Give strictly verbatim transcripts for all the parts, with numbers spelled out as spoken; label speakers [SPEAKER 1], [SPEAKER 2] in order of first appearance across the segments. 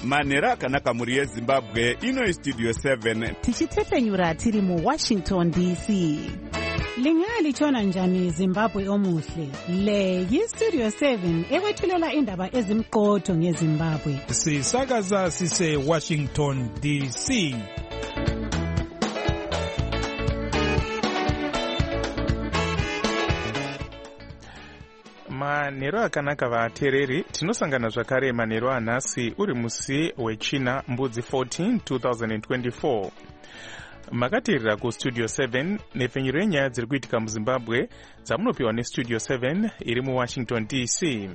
[SPEAKER 1] manhero akanaka mhuri yezimbabwe. Ino istudio seven
[SPEAKER 2] tichitefenyura tiri muwashington D C.
[SPEAKER 3] Lingalitshona njani Zimbabwe omuhle? Le yistudio seven ekwethulela indaba ezimqotho ngeZimbabwe.
[SPEAKER 4] Sisakaza sise Washington D C.
[SPEAKER 5] Manhero akanaka vateereri, tinosangana zvakare manhero anhasi uri musi wechina mbudzi fourteen twenty twenty-four. Makateerera kustudio seven nepfenyuro yenyaya dziri kuitika muZimbabwe dzamunopiwa nestudio seven iri muWashington D C.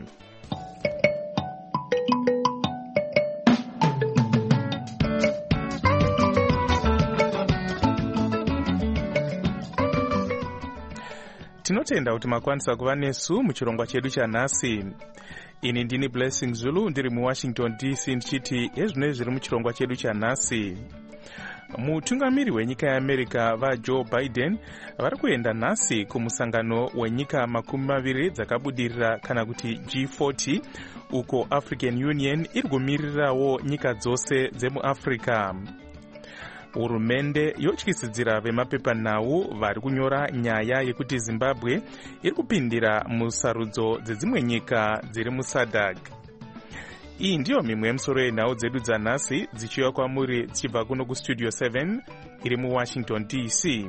[SPEAKER 5] Tinotenda kuti makwanisa kuva nesu muchirongwa chedu chanhasi. Ini ndini Blessing Zulu ndiri muWashington D C ndichiti ezvino zviri muchirongwa chedu chanhasi. Mutungamiri wenyika yeAmerica vaJoe Biden vari kuenda nhasi kumusangano wenyika makumi maviri dzakabudirira kana kuti G forty uko African Union iri kumirirawo nyika dzose dzemuAfrica. Hurumende yotyisidzira vemapepanhau vari kunyora nyaya yekuti Zimbabwe iri kupindira musarudzo dzedzimwe nyika dziri muSADC. Iyi ndiyo mimwe yemisoro yenhau dzedu dzanhasi dzichiuya kwamuri dzichibva kuno kustudio seven iri muWashington D C.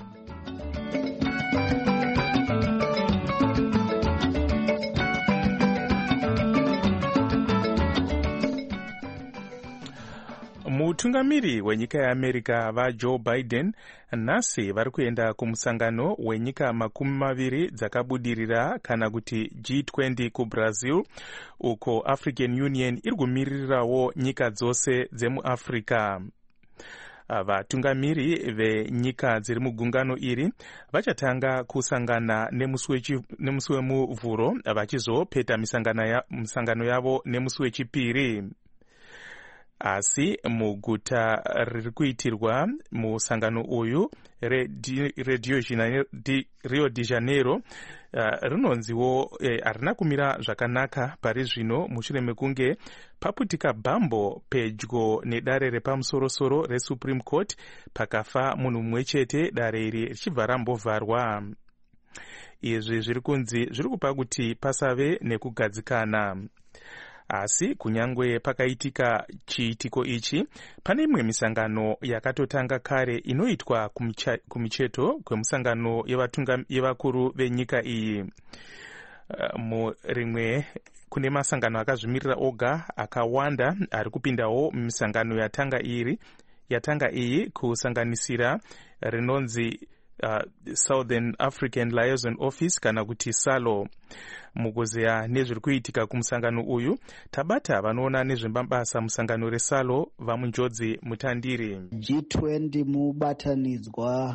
[SPEAKER 5] Mutungamiri wenyika yeAmerica vaJoe Biden nhasi vari kuenda kumusangano wenyika makumi maviri dzakabudirira kana kuti G twenty kuBrazil uko African Union iri kumirirawo nyika dzose dzemuAfrica. Vatungamiri venyika dziri mugungano iri vachatanga kusangana nemusi wemuvhuro vachizopeta misangano yavo nemusi wechipiri. Asi muguta riri kuitirwa musangano uyu Rio de Janeiro uh, rinonziwo harina eh, kumira zvakanaka pari zvino mushure mekunge paputika bhambo pedyo nedare repamusorosoro reSupreme Court pakafa munhu mumwe chete, dare iri richibva rambovharwa. Izvi zviri kunzi zviri kupa kuti pasave nekugadzikana. Asi kunyangwe pakaitika chiitiko ichi, pane imwe misangano yakatotanga kare inoitwa kumicheto kwemusangano yevakuru venyika iyi. Murimwe kune masangano akazvimirira oga akawanda ari kupindawo misangano yatanga iri yatanga iyi kusanganisira rinonzi Uh, Southern African Liaison Office kana kuti SALO. Mukuzeya nezviri kuitika kumusangano uyu, tabata vanoona nezvemabasa musangano reSALO vamunjodzi mutandiri.
[SPEAKER 6] G twenty mubatanidzwa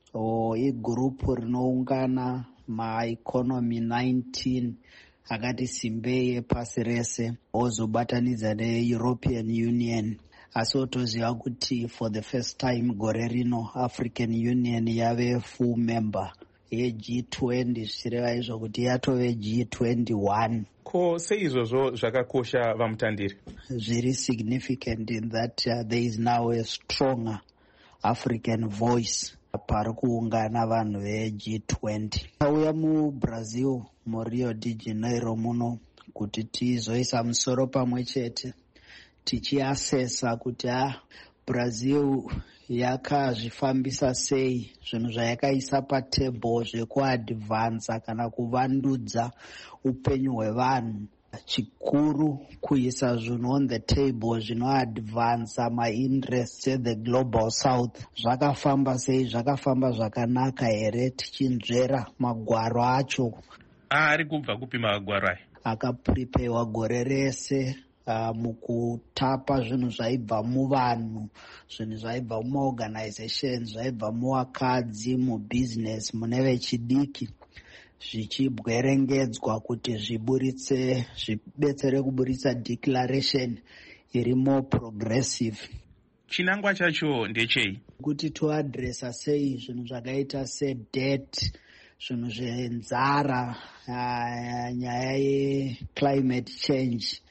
[SPEAKER 6] igrupu rinoungana maeconomy nineteen akati simbei pasi rese ozobatanidza neEuropean Union. Asi otoziva kuti for the first time gore rino African Union yave full member ye G twenty, zvichireva izvo kuti yatove G twenty-one.
[SPEAKER 5] Ko seizvozvo zvakakosha vamutandiri?
[SPEAKER 6] Zviri significant in that uh, there is now a stronger African voice pari kuungana vanhu ve G twenty. Auya muBrazil muRio de Janeiro muno kuti tizoisa musoro pamwe chete tichiasesa kuti ah, Brazil yakazvifambisa sei zvinhu zvayakaisa patebho zvekuadvansa kana kuvandudza upenyu hwevanhu. Chikuru kuisa zvinhu on the table zvinoadvansa mainterests ethe global south. Zvakafamba sei? Zvakafamba zvakanaka here? Tichinzvera magwaro acho
[SPEAKER 5] ari kubva kupi magwaro aya
[SPEAKER 6] akaprepewa gore rese. Uh, mukutapa zvinhu zvaibva muvanhu, zvinhu zvaibva mumaorganizations, zvaibva muvakadzi, mubusiness, mune vechidiki, zvichibwerengedzwa kuti zviburitse zvibetsere kuburitsa declaration iri more progressive.
[SPEAKER 5] Chinangwa chacho ndechei?
[SPEAKER 6] Kuti toadresa sei zvinhu zvakaita sedebt, zvinhu zvenzara, uh, nyaya yeclimate change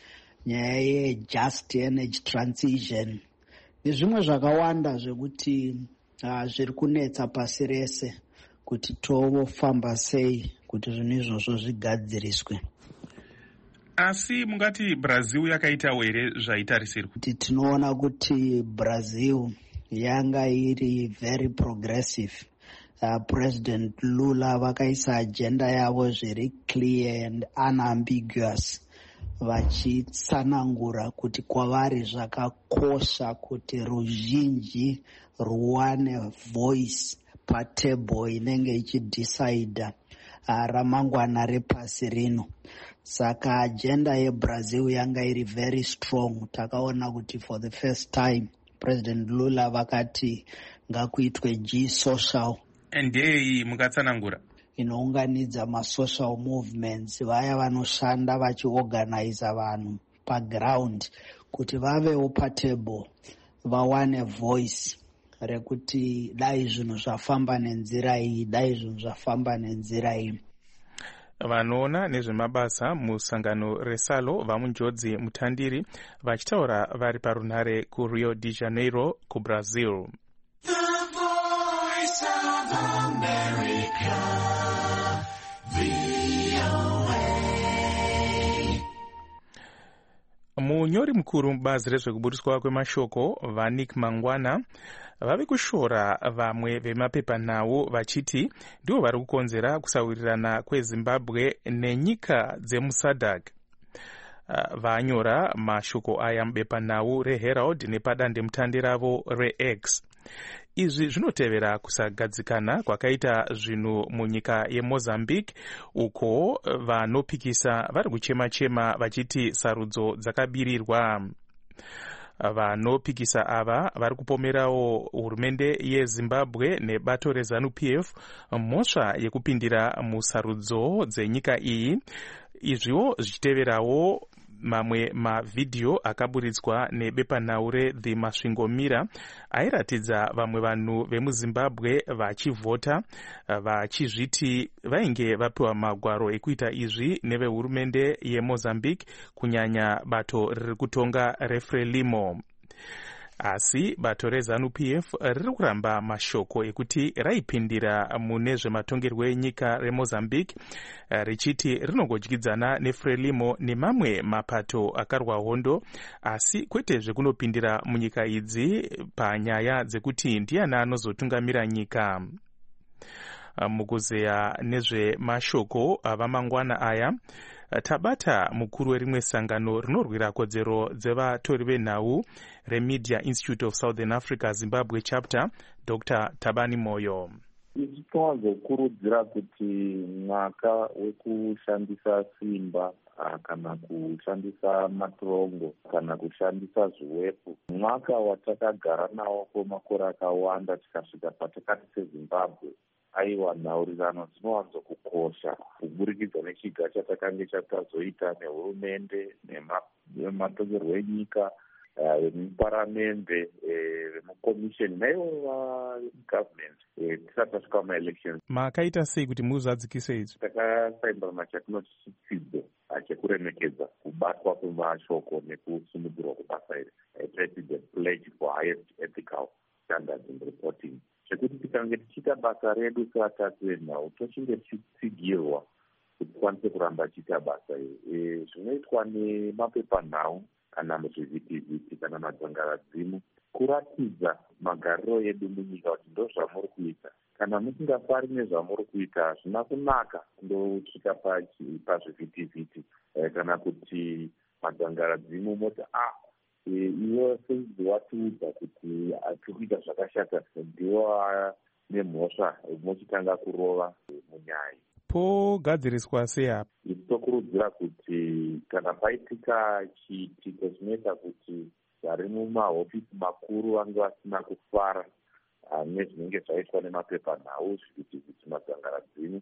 [SPEAKER 6] nyaya ye-just energy transition nezvimwe zvakawanda zvekuti uh, zviri kunetsa pasi rese kuti tovofamba sei kuti zvinhu izvozvo zvigadziriswe.
[SPEAKER 5] Asi mungati Brazil yakaitawo here zvaitarisirwa?
[SPEAKER 6] Kuti tinoona kuti Brazil yanga iri very progressive. Uh, President Lula vakaisa agenda yavo zviri clear and unambiguous, vachitsanangura kuti kwavari zvakakosha kuti ruzhinji ruwane voice patable inenge ichidecida uh, ramangwana repasi rino. Saka agenda yeBrazil yanga iri very strong. Takaona kuti for the first time President Lula vakati ngakuitwe G-social.
[SPEAKER 5] Ndei mukatsanangura
[SPEAKER 6] inounganidza ma-social movements, vaya vanoshanda vachiorganize vanhu paground kuti vavewo patable, vawane voice rekuti dai zvinhu zvafamba nenzira iyi, dai zvinhu zvafamba nenzira iyi.
[SPEAKER 5] Vanoona nezvemabasa musangano resalo vamunjodzi mutandiri vachitaura vari parunhare kuRio de Janeiro kuBrazil. Munyori mukuru mubazi rezvekuburiswa kwemashoko vaNick Mangwana vave kushora vamwe vemapepanhau vachiti ndivo vari kukonzera kusawirirana kweZimbabwe nenyika dzemuSADC. Vanyora mashoko aya mubepanhau reHerald nepadandemutande ravo reX. Izvi zvinotevera kusagadzikana kwakaita zvinhu munyika yeMozambique, uko vanopikisa vari kuchema-chema vachiti sarudzo dzakabirirwa. Vanopikisa ava vari kupomerawo hurumende yeZimbabwe nebato reZANU-P F mhosva yekupindira musarudzo dzenyika iyi. Izviwo zvichiteverawo mamwe mavhidhiyo akaburitswa nebepanhau reThe Masvingomira airatidza vamwe vanhu vemuZimbabwe vachivhota vachizviti vainge vapiwa magwaro ekuita izvi nevehurumende yeMozambique, kunyanya bato riri kutonga reFrelimo. Asi bato reZANU-P F riri kuramba mashoko ekuti raipindira mune zvematongerwo enyika reMozambique, richiti rinongodyidzana neFrelimo nemamwe mapato akarwa hondo, asi kwete zvekunopindira munyika idzi panyaya dzekuti ndiani anozotungamira nyika. Mukuzeya nezvemashoko avamangwana aya, tabata mukuru werimwe sangano rinorwira kodzero dzevatori venhau reMedia Institute of Southern Africa Zimbabwe chapter, Doctor Tabani Moyo.
[SPEAKER 7] Ichi tinozokurudzira kuti mwaka wekushandisa simba kana kushandisa matorongo kana kushandisa zviwepo, mwaka watakagara nawo kwemakore akawanda tikasvika patakati seZimbabwe, aiwa nhaurirano dzinowanzokukosha kuburikidza nechiga chatakange chatazoita nehurumende nematongerwo enyika, vemuparamende, vemukomisheni naivo vagovernment tisati tasvika kumaelections.
[SPEAKER 5] Makaita sei kuti muzadzikise izvi?
[SPEAKER 7] Takasaimbira machatinoti chitsidzo chekuremekedza kubatwa kwemashoko nekusimudzirwa kubasa iri, President Pledge for Highest Ethical Standards in Reporting, zvekuti tikange tichiita basa redu sevatatu venhau tochinge tichitsigirwa kuti tikwanise kuramba tichiita basa iri. Zvinoitwa nemapepanhau kana muzvivhitivhiti kana madzangaradzimu kuratidza magariro edu munyika kuti ndo zvamuri kuita. Kana musingafari nezvamuri kuita hazvina kunaka kundosvika pazvivhitivhiti kana kuti madzangaradzimu moti ah iwo sezvi watiudza kuti tiri kuita zvakashata, ndiwo nemhosva mochitanga kurova munyaya.
[SPEAKER 5] Pogadziriswa sei apa?
[SPEAKER 7] Isi tokurudzira kuti kana paitika chiitiko chinoita kuti vari mumahofisi makuru vange vasina kufara nezvinenge zvaitwa nemapepanhau, zvivhitivhiti, madzangaradzimu,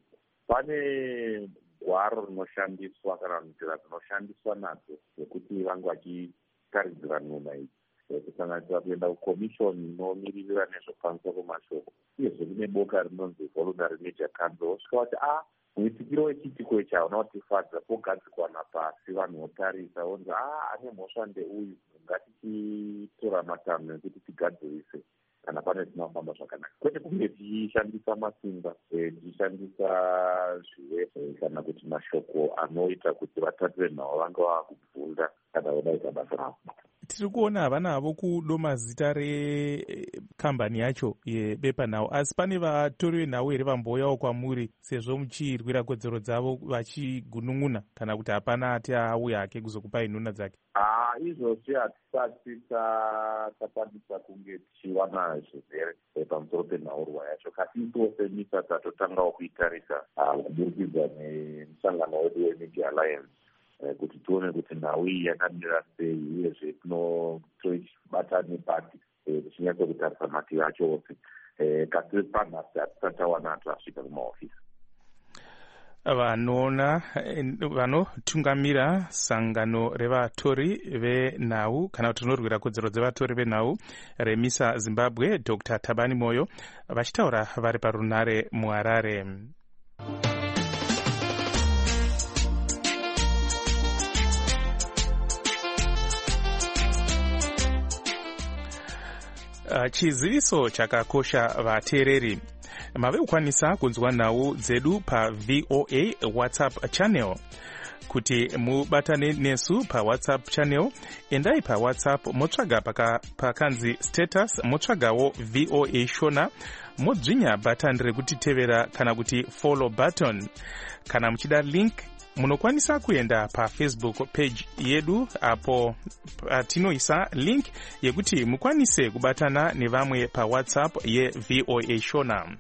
[SPEAKER 7] pane gwaro rinoshandiswa kana nzira dzinoshandiswa nadzo dzekuti vange vachitaridzira nhuna idzi, kusanganisira kuenda kukomishoni inomiririra nezvekufambiswa kwemashoko, uyezve kune boka rinonzi Voluntary Media Council, vosvika kuti ah muitikiro wechiitiko ichi hauna kutifadza. Pogadzikwana pasi vanhu votarisa vonzi a ane mhosva ndeuyu, ngatichitora matanho ekuti tigadzirise kana pane tinofamba zvakanaka, kwete kunge tichishandisa masimba, tichishandisa zviwe kana kuti mashoko anoita kuti vatatire nhau vanga vakubvunda kana vodaita basa ravo.
[SPEAKER 5] Tiri kuona havana havo kudo mazita rekambani yacho yebepanhau, asi pane vatori venhau here vambouyawo kwamuri sezvo muchirwira kodzero dzavo vachigunun'una kana kuti hapana ati auya hake kuzokupai nhuna dzake?
[SPEAKER 7] Ah, izvozvi hatisati takwanisa kunge tichiwana zvizere pamusoro penhaurwa yacho. Katiso senyika tatotangawo kuitarisa kuburikidza nemusangano wedu weMedia Alliance kuti tione kuti nhau iyi yakamira sei, uyezve tinotoibata nepati tichinyatsa kutarisa mativi acho ose. Kasi panhasi hatisati tawana tasvika kumahofisi.
[SPEAKER 5] Vanoona vanotungamira sangano revatori venhau kana kuti rinorwira kodzero dzevatori venhau remisa Zimbabwe, Doctor Thabani Moyo, vachitaura vari parunare muHarare. Chiziviso chakakosha vateereri. Mave kukwanisa kunzwa nhau dzedu pa V O A WhatsApp channel. Kuti mubatane nesu pa WhatsApp channel, endai pa WhatsApp motsvaga paka pakanzi status, motsvagawo V O A Shona, modzvinya button rekuti tevera kana kuti follow button. Kana muchida link, munokwanisa kuenda pa Facebook page yedu apo patinoisa link yekuti mukwanise kubatana nevamwe pa WhatsApp ye V O A Shona.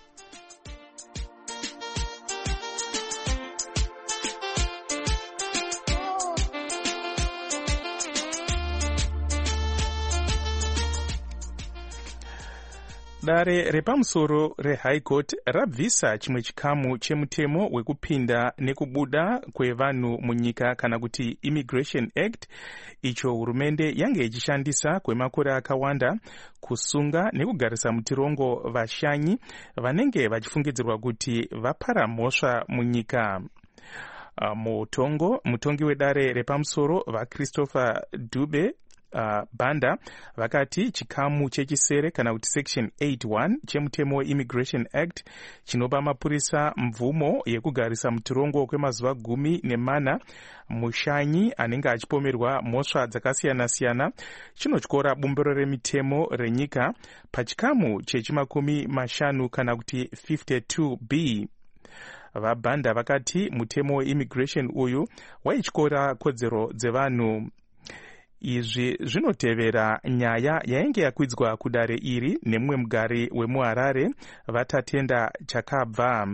[SPEAKER 5] Dare repamusoro reHigh Court rabvisa chimwe chikamu chemutemo wekupinda nekubuda kwevanhu munyika kana kuti Immigration Act, icho hurumende yange ichishandisa kwemakore akawanda kusunga nekugarisa mutirongo vashanyi vanenge vachifungidzirwa kuti vapara mhosva munyika. Mutongo mutongi wedare repamusoro vaChristopher Dube Uh, Banda vakati chikamu chechisere kana kuti section eighty-one chemutemo Immigration Act chinopa mapurisa mvumo yekugarisa mutirongo kwemazuva gumi nemana mushanyi anenge achipomerwa mhosva dzakasiyana-siyana chinotyora bumbiro remitemo renyika pachikamu chechimakumi mashanu kana kuti fifty-two B. Vabanda vakati mutemo immigration uyu waityora kodzero dzevanhu. Izvi zvinotevera nyaya yainge yakwidzwa kudare iri nemumwe mugari wemuHarare vatatenda chakabva.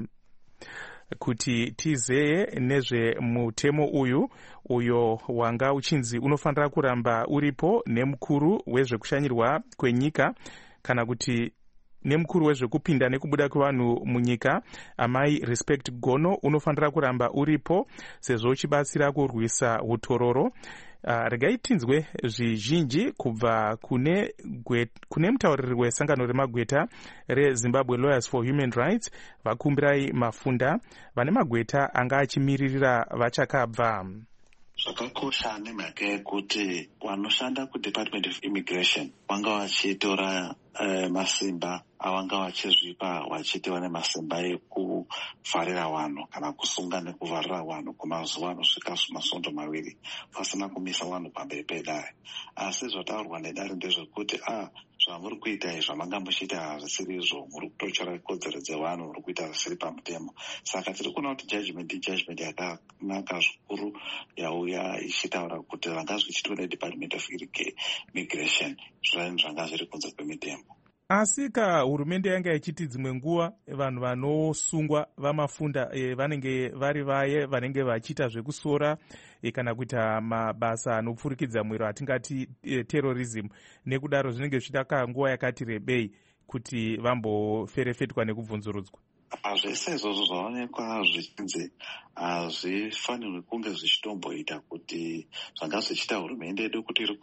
[SPEAKER 5] Kuti tizeye nezve mutemo uyu uyo wanga uchinzi unofanira kuramba uripo nemukuru wezvekushanyirwa kwenyika kana kuti nemukuru wezvekupinda nekubuda kwevanhu munyika amai Respect Gono unofanira kuramba uripo sezvo uchibatsira kurwisa utororo. Uh, regai tinzwe zvizhinji kubva kune, kune mutauriri wesangano remagweta reZimbabwe Lawyers for Human Rights vakumbirai Mafunda vane magweta anga achimiririra vachakabva.
[SPEAKER 8] Zvakakosha nemhaka yekuti vanoshanda kuDepartment of Immigration vanga vachitora uh, masimba avanga vachizvipa vachiita vane masimba ekuvharira vanhu kana kusunga nekuvharira vanhu kumazuva anosvika masondo maviri pasina kumisa vanhu pamberi pedare. Asi zvataurwa nedare ndezvekuti a zvamuri kuita izvo manga muchiita hazvisiri izvo, muri kutochora kodzero dzevanhu, muri kuita zvisiri pamutemo. Saka tiri kuona kuti judgment judgment yakanaka zvikuru yauya ichitaura kuti zvanga zvichiitwa neDepartment of Immigration zvainhu zvanga zviri kunze kwemitemo.
[SPEAKER 5] Asi ka hurumende yanga ichiti dzimwe nguva vanhu vanosungwa vamafunda e, vanenge vari vaye vanenge vachiita zvekusora e, kana kuita mabasa anopfurikidza mwero atingati e, terrorism, nekudaro zvinenge zvichida nguva yakati rebei kuti vamboferefetwa nekubvunzurudzwa.
[SPEAKER 8] Zvese izvozvo zvaonekwa zvichinzi hazvifanirwi kunge zvichitomboita kuti zvanga zvichiita hurumende yedu kuti iri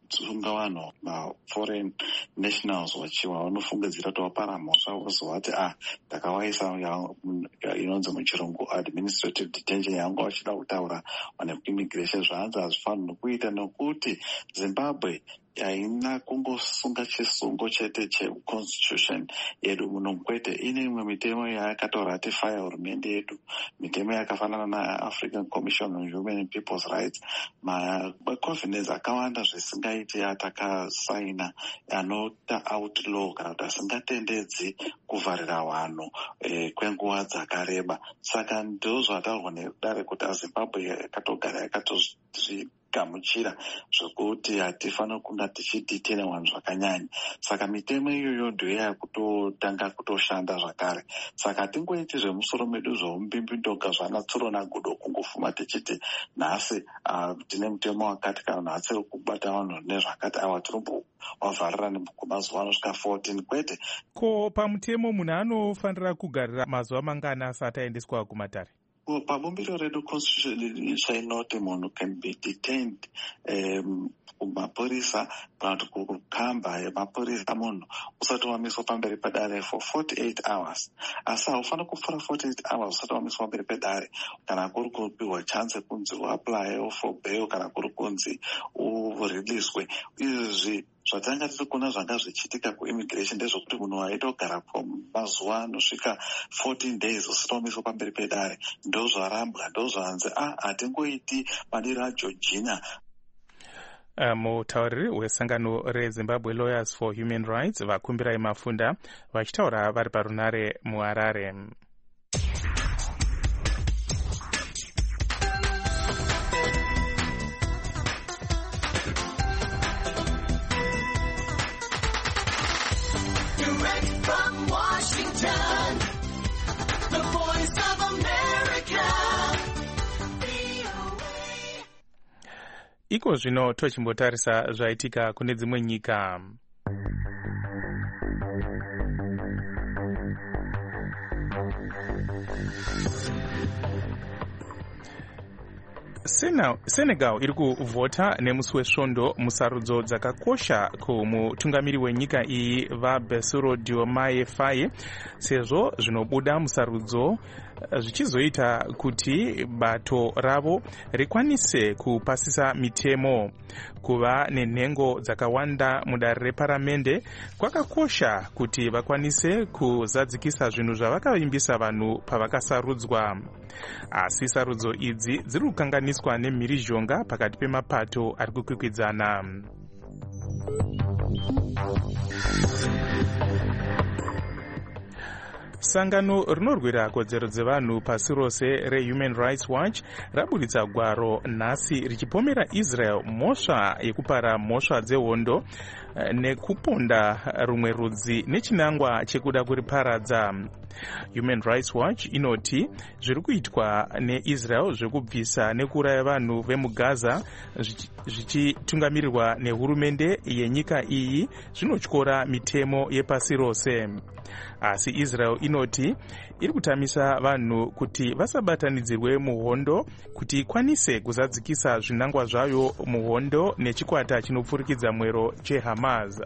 [SPEAKER 8] sunga vanhu maforeign nationals vachiwa vanofungidzira kuti vapara mhosva vozova kuti ah ndakawaisa inonzi muchirungu administrative detention yanga vachida kutaura vaneimmigration. zvanzi hazvifaniri kuita nekuti Zimbabwe haina kungosunga chisungo chete checonstitution yedu muno kwete. Ine imwe mitemo yakatoratifya hurumende yedu, mitemo yakafanana naAfrican Commission on Human and People's Rights, macovenants akawanda zvisingaiti atakasaina anota outlaw kana kuti asingatendedzi kuvharira vanhu eh, kwenguva dzakareba. Saka ndozvataurwa nedare kuti aZimbabwe yakatogara yakatozvi gamuchira zvokuti hatifanira kunga tichidetena vanhu zvakanyanya. Saka mitemo iyoyo ndiyo yakutotanga kutoshanda zvakare. Saka hatingoiti zvemusoro medu zvomubimbindoga zvanatsuro nagudo kungofuma tichiti nhasi uh, tine mutemo wakati kana nhasi kubata vanhu nezvakati awa tinombovavharira kwemazuva anosvika fourteen kwete.
[SPEAKER 5] Ko pamutemo munhu anofanira kugarira mazuva mangana asati aendeswa kumatare?
[SPEAKER 8] Pabumbiro redu constitution chainoti munhu can be detained um, kumapurisa kana kuti kukamba yemapurisa munhu usati wamiswa pamberi pedare for forty-eight hours. Asi haufanira kupfuura forty-eight hours usati wamiswa pamberi pedare kana kuri kupiwa chance kunzi uapply for bail kana kuri kunzi ureleaswe. Izvi zvatanga tiri kuona zvanga zvichiitika kuimmigration ndezvokuti munhu aitogara kwamazuva anosvika fourteen days usati wamiswa pamberi pedare. Ndo zvarambwa, ndo zvanzi ah hatingoiti madiro ageorgina.
[SPEAKER 5] Mutauriri wesangano reZimbabwe Lawyers for Human Rights vakumbirai mafunda vachitaura vari parunare muHarare. Iko zvino tochimbotarisa zvaitika kune dzimwe nyika. Senegal iri kuvhota nemusi wesvondo musarudzo dzakakosha kumutungamiri wenyika iyi vaBassirou Diomaye Faye, sezvo zvinobuda musarudzo zvichizoita kuti bato ravo rikwanise kupasisa mitemo. Kuva nenhengo dzakawanda mudare reparamende kwakakosha kuti vakwanise kuzadzikisa zvinhu zvavakavimbisa vanhu pavakasarudzwa. Asi sarudzo idzi dziri kukanganiswa nemhirizhonga pakati pemapato ari kukwikwidzana. Sangano rinorwira kodzero dzevanhu pasi rose reHuman Rights Watch rabuditsa gwaro nhasi richipomera Israel mhosva yekupara mhosva dzehondo nekuponda rumwe rudzi nechinangwa chekuda kuriparadza. Human Rights Watch inoti zviri kuitwa neIsrael zvekubvisa nekuuraya vanhu vemuGaza zvichitungamirirwa nehurumende yenyika iyi zvinotyora mitemo yepasi rose. Asi Israel inoti iri kutamisa vanhu kuti vasabatanidzirwe muhondo kuti ikwanise kuzadzikisa zvinangwa zvayo muhondo nechikwata chinopfurikidza mwero cheHamas.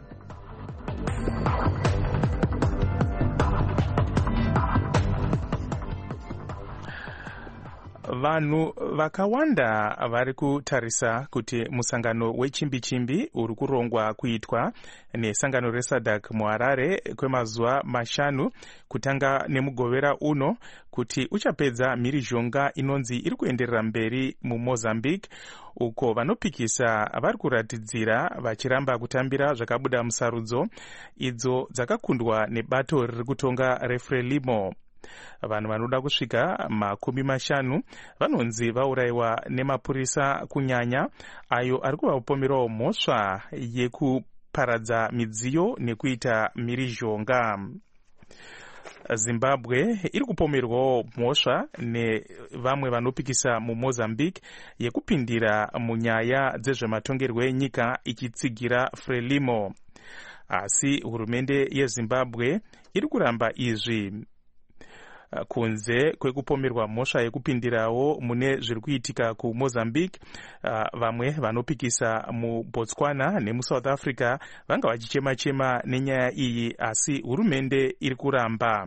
[SPEAKER 5] Vanhu vakawanda vari kutarisa kuti musangano wechimbi-chimbi uri kurongwa kuitwa nesangano reSADC muHarare kwemazuva mashanu kutanga nemugovera uno kuti uchapedza mhirizhonga inonzi iri kuenderera mberi muMozambique, uko vanopikisa vari kuratidzira vachiramba kutambira zvakabuda musarudzo idzo dzakakundwa nebato riri kutonga reFrelimo. Vanhu vanoda kusvika makumi mashanu vanonzi vaurayiwa nemapurisa kunyanya ayo ari kuvapomerawo mhosva yekuparadza midziyo nekuita mhirizhonga. Zimbabwe iri kupomerwawo mhosva nevamwe vanopikisa muMozambique yekupindira munyaya dzezvematongerwo enyika ichitsigira Frelimo. Asi hurumende yeZimbabwe iri kuramba izvi. uh, kunze kwekupomerwa mhosva yekupindirawo mune zviri kuitika kumozambique. Uh, vamwe vanopikisa mubotswana nemusouth africa vanga vachichema-chema nenyaya iyi, asi hurumende iri kuramba.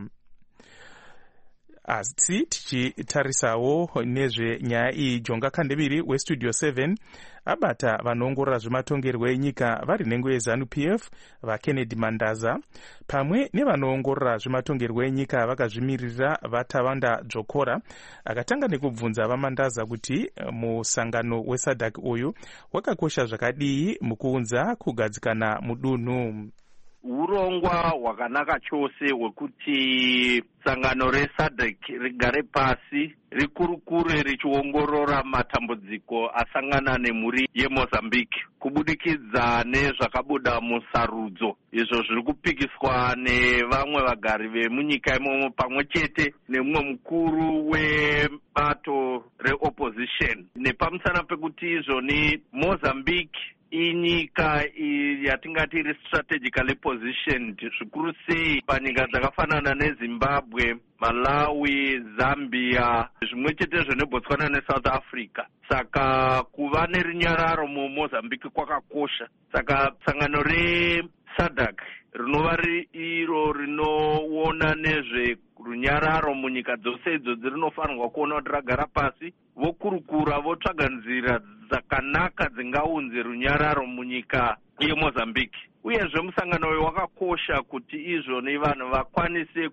[SPEAKER 5] Asi tichitarisawo nezvenyaya iyi, Jonga Kandebiri westudio seven abata vanoongorora zvematongerwo enyika vari nhengo yeZANU P F vaKennedy Mandaza pamwe nevanoongorora zvematongerwo enyika vakazvimirira vaTawanda Dzvokora. Akatanga nekubvunza vaMandaza kuti musangano weSADC uyu wakakosha zvakadii mukuunza kugadzikana mudunhu.
[SPEAKER 9] Urongwa hwakanaka chose hwekuti sangano reSADC rigare pasi rikurukure richiongorora matambudziko asangana nemhuri yeMozambique kubudikidza nezvakabuda musarudzo izvo zviri kupikiswa nevamwe vagari vemunyika imomo pamwe chete nemumwe mukuru webato reopposition. Nepamusana pekuti izvoni Mozambique inyika yatingati iri strategically positioned zvikuru sei panyika dzakafanana neZimbabwe, Malawi, Zambia, zvimwe chetezvo neBotswana neSouth Africa. Saka kuva nerinyararo muMozambique kwakakosha. Saka sangano reSADC rinova iro rinoona nezve runyararo munyika dzose idzo dzirinofanirwa kuona kuti ragara pasi vokurukura votsvaga nzira dzakanaka dzingaunze runyararo munyika yeMozambique. Uyezve musangano uyu wakakosha kuti izvoni vanhu vakwanise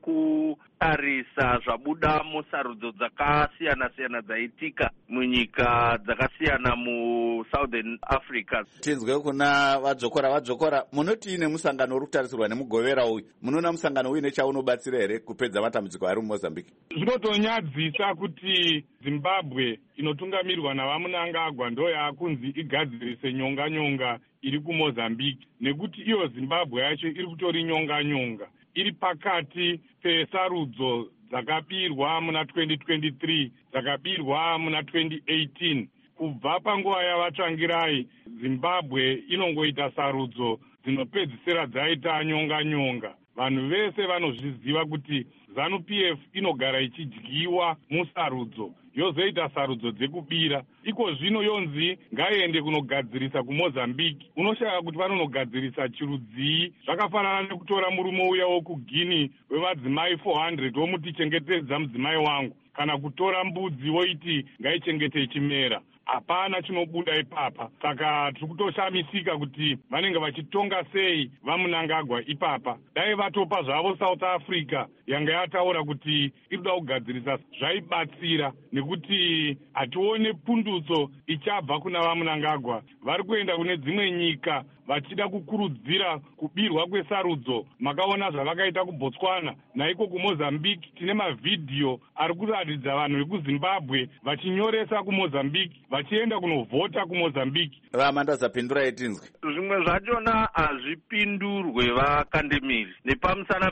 [SPEAKER 9] kutarisa zvabuda musarudzo dzakasiyana-siyana dzaitika munyika dzakasiyana muSouthern Africa.
[SPEAKER 10] Tinzwe kuna vadzokora vadzokora, munoti ine musangano uri kutarisirwa nemugovera uyu, munoona musangano uyu nechaunobatsira here kupedza matambudziko ari muMozambique?
[SPEAKER 11] Zvinotonyadzisa kuti Zimbabwe inotungamirirwa naVamunangagwa ndo yakunzi igadzirise nyonga-nyonga iri kuMozambique, nekuti iyo Zimbabwe yacho iri kutori nyonga-nyonga, iri pakati pesarudzo dzakapirwa muna twenty twenty-three dzakapirwa muna twenty eighteen. Kubva panguva yavatsvangirai, Zimbabwe inongoita sarudzo dzinopedzisira dzaita nyonga-nyonga. Vanhu vese vanozviziva kuti ZANU P F inogara ichidyiwa musarudzo, yozoita sarudzo dzekubira. Iko zvino yonzi ngaiende kunogadzirisa kuMozambique. Unoshaya kuti vanonogadzirisa chirudzii. Zvakafanana nekutora murume uya wokuGuinea wevadzimai four hundred womuti chengetedza mudzimai wangu, kana kutora mbudzi woiti ngaichengete chimera. Hapana chinobuda ipapa. Saka tiri kutoshamisika kuti vanenge vachitonga sei vaMunangagwa ipapa. Dai vatopa zvavo South Africa yanga yataura kuti irikuda kugadzirisa zvaibatsira, nekuti hatione pundutso ichabva kuna vaMunangagwa. Vari kuenda kune dzimwe nyika vachida kukurudzira kubirwa kwesarudzo. Makaona zvavakaita kuBotswana, naiko kuMozambique tine mavhidhiyo ari kuratidza vanhu vekuZimbabwe vachinyoresa kuMozambique vachienda kunovhota kuMozambique.
[SPEAKER 10] Vamandaza pindura yetinzwe.
[SPEAKER 9] Zvimwe zvachona hazvipindurwe vakandemiri nepamusana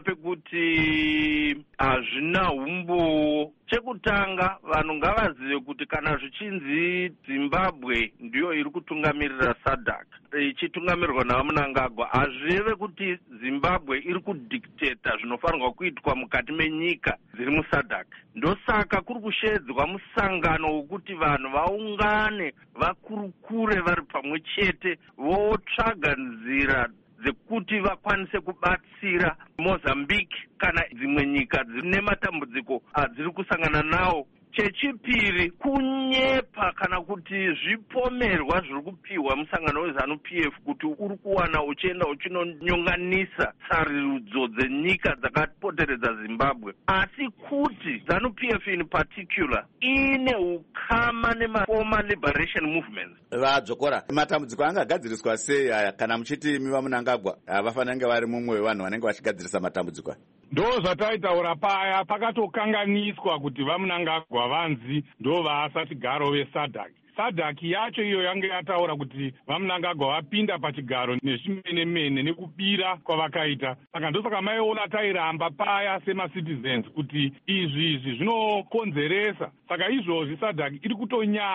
[SPEAKER 9] pekuti hazvina umbowo. Chekutanga vanhu ngavazive kuti kana zvichinzi Zimbabwe ndiyo iri kutungamirira SADC ichitungamirirwa naVamunangagwa, hazvireve kuti Zimbabwe iri kudictata zvinofanirwa kuitwa mukati menyika dziri muSADC. Ndosaka kuri kushedzwa musangano wokuti vanhu vaungane vakurukure vari pamwe chete votsvaga nzira dzekuti vakwanise kubatsira Mozambique kana dzimwe nyika dzine matambudziko adziri kusangana nawo. Chechipiri, kunyepa kana kuti zvipomerwa zviri kupiwa musangano weZANU P F kuti uri kuwana uchienda uchinonyonganisa sarudzo dzenyika dzakapoteredza Zimbabwe, asi kuti ZANU P F in particular ine ukama nemaformer liberation movements.
[SPEAKER 10] Vadzokora, matambudziko angagadziriswa sei aya kana muchiti miVaMunangagwa vafanira kunge vari mumwe wevanhu vanenge vachigadzirisa matambudziko?
[SPEAKER 11] Ndo zvataitaura paya, pakatokanganiswa kuti vaMunangagwa vanzi ndo vaasachigaro veSADC. SADC yacho iyo yange yataura kuti vaMunangagwa vapinda pachigaro nezvimene-mene nekubira kwavakaita. Saka ndosaka maiona tairamba paya semacitizens kuti izvi izvi zvinokonzeresa. Saka izvozvi SADC iri kutonyara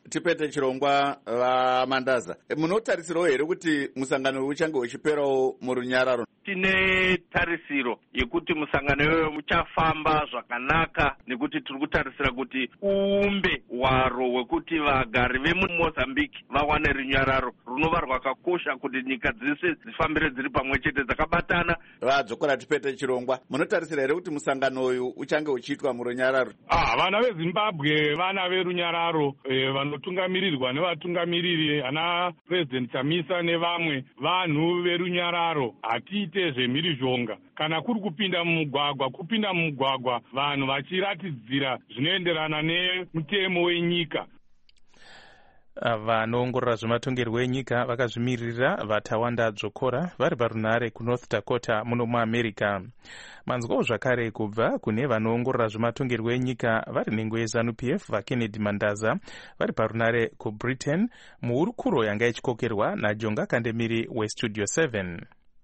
[SPEAKER 10] Tipete Chirongwa vaMandaza, munotarisirawo here kuti musangano uchange uchiperawo murunyararo?
[SPEAKER 9] Tine tarisiro yekuti musangano iwoyo uchafamba zvakanaka, nekuti tiri kutarisira kuti uumbe hwaro hwekuti vagari vemuMozambique vawane runyararo runova rwakakosha kuti nyika dzese dzifambire dziri pamwe chete dzakabatana.
[SPEAKER 10] Vadzokora Tipete Chirongwa, munotarisira here kuti musangano uyu uchange uchiitwa murunyararo?
[SPEAKER 11] Ah, vana veZimbabwe vana verunyararo eh, vanotungamirirwa nevatungamiriri ana President Chamisa nevamwe vanhu verunyararo. Hatiite zvemhirizhonga, kana kuri kupinda mumugwagwa kupinda mumugwagwa vanhu vachiratidzira zvinoenderana nemutemo wenyika.
[SPEAKER 5] Vanoongorora zvematongerwo enyika vakazvimirira vaTawanda Dzokora vari parunare kuNorth Dakota muno muAmerica. Manzwawo zvakare kubva kune vanoongorora zvematongerwo enyika vari nhengo yeZANU P F vaKennedy Mandaza vari parunare kuBritain muhurukuro yanga ichikokerwa naJonga Kandemiri weStudio seven.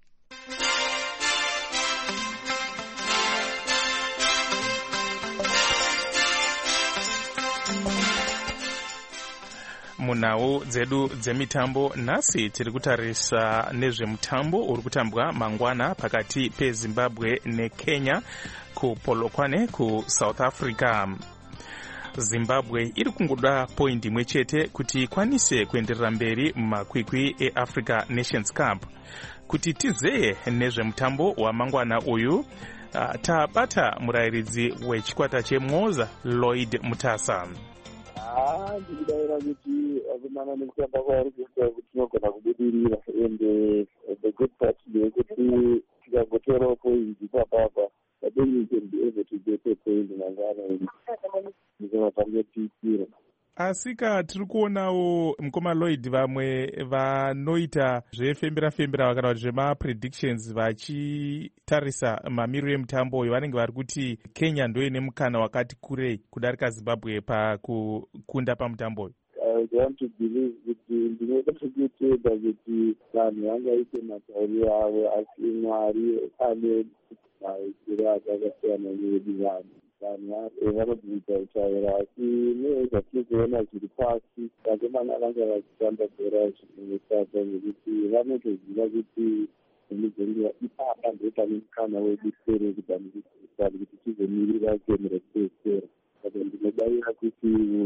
[SPEAKER 5] Munhau dzedu dzemitambo nhasi tiri kutarisa nezvemutambo uri kutambwa mangwana pakati peZimbabwe neKenya kuPolokwane kuSouth Africa. Zimbabwe iri kungoda point imwe chete kuti ikwanise kuenderera mberi mumakwikwi eAfrica Nations Cup. Kuti tizeye nezvemutambo wamangwana uyu, uh, tabata murayiridzi wechikwata cheMwoza Lloyd Mutasa.
[SPEAKER 12] Ah, ndikudavira kuti akumana nekutamba kwaari kuita kuti tinogona kubudirira, ende the good part ndeyekuti tikangotorawo points ipapapa then you can be able to get a point mangwana ndizonatanga tiitira.
[SPEAKER 4] Asika tiri kuonawo mukoma Lloyd vamwe vanoita zvefembera-fembera kana kuti zvema-predictions vachitarisa mamiriro emutambo uyu vanenge vari kuti Kenya ndo ine mukana wakati kurei kudarika Zimbabwe pakukunda pamutambo uyu.
[SPEAKER 12] I want to believe kuti ndinoda kuitenda kuti vanhu vangaite matauriro avo asi Mwari ane maitiro akakasiyana needu vanhu. Vanhu vanobvita kutaura asi nezvatiri kuona zviri pasi vakemana vanga vachitamba bhora zvinomesasa nekuti vanotoziva kuti nemizondiwa ipapa ndo pane mukana wedu sere kutani kuti tizomirira kemurekesera. Saka ndinodavira kuti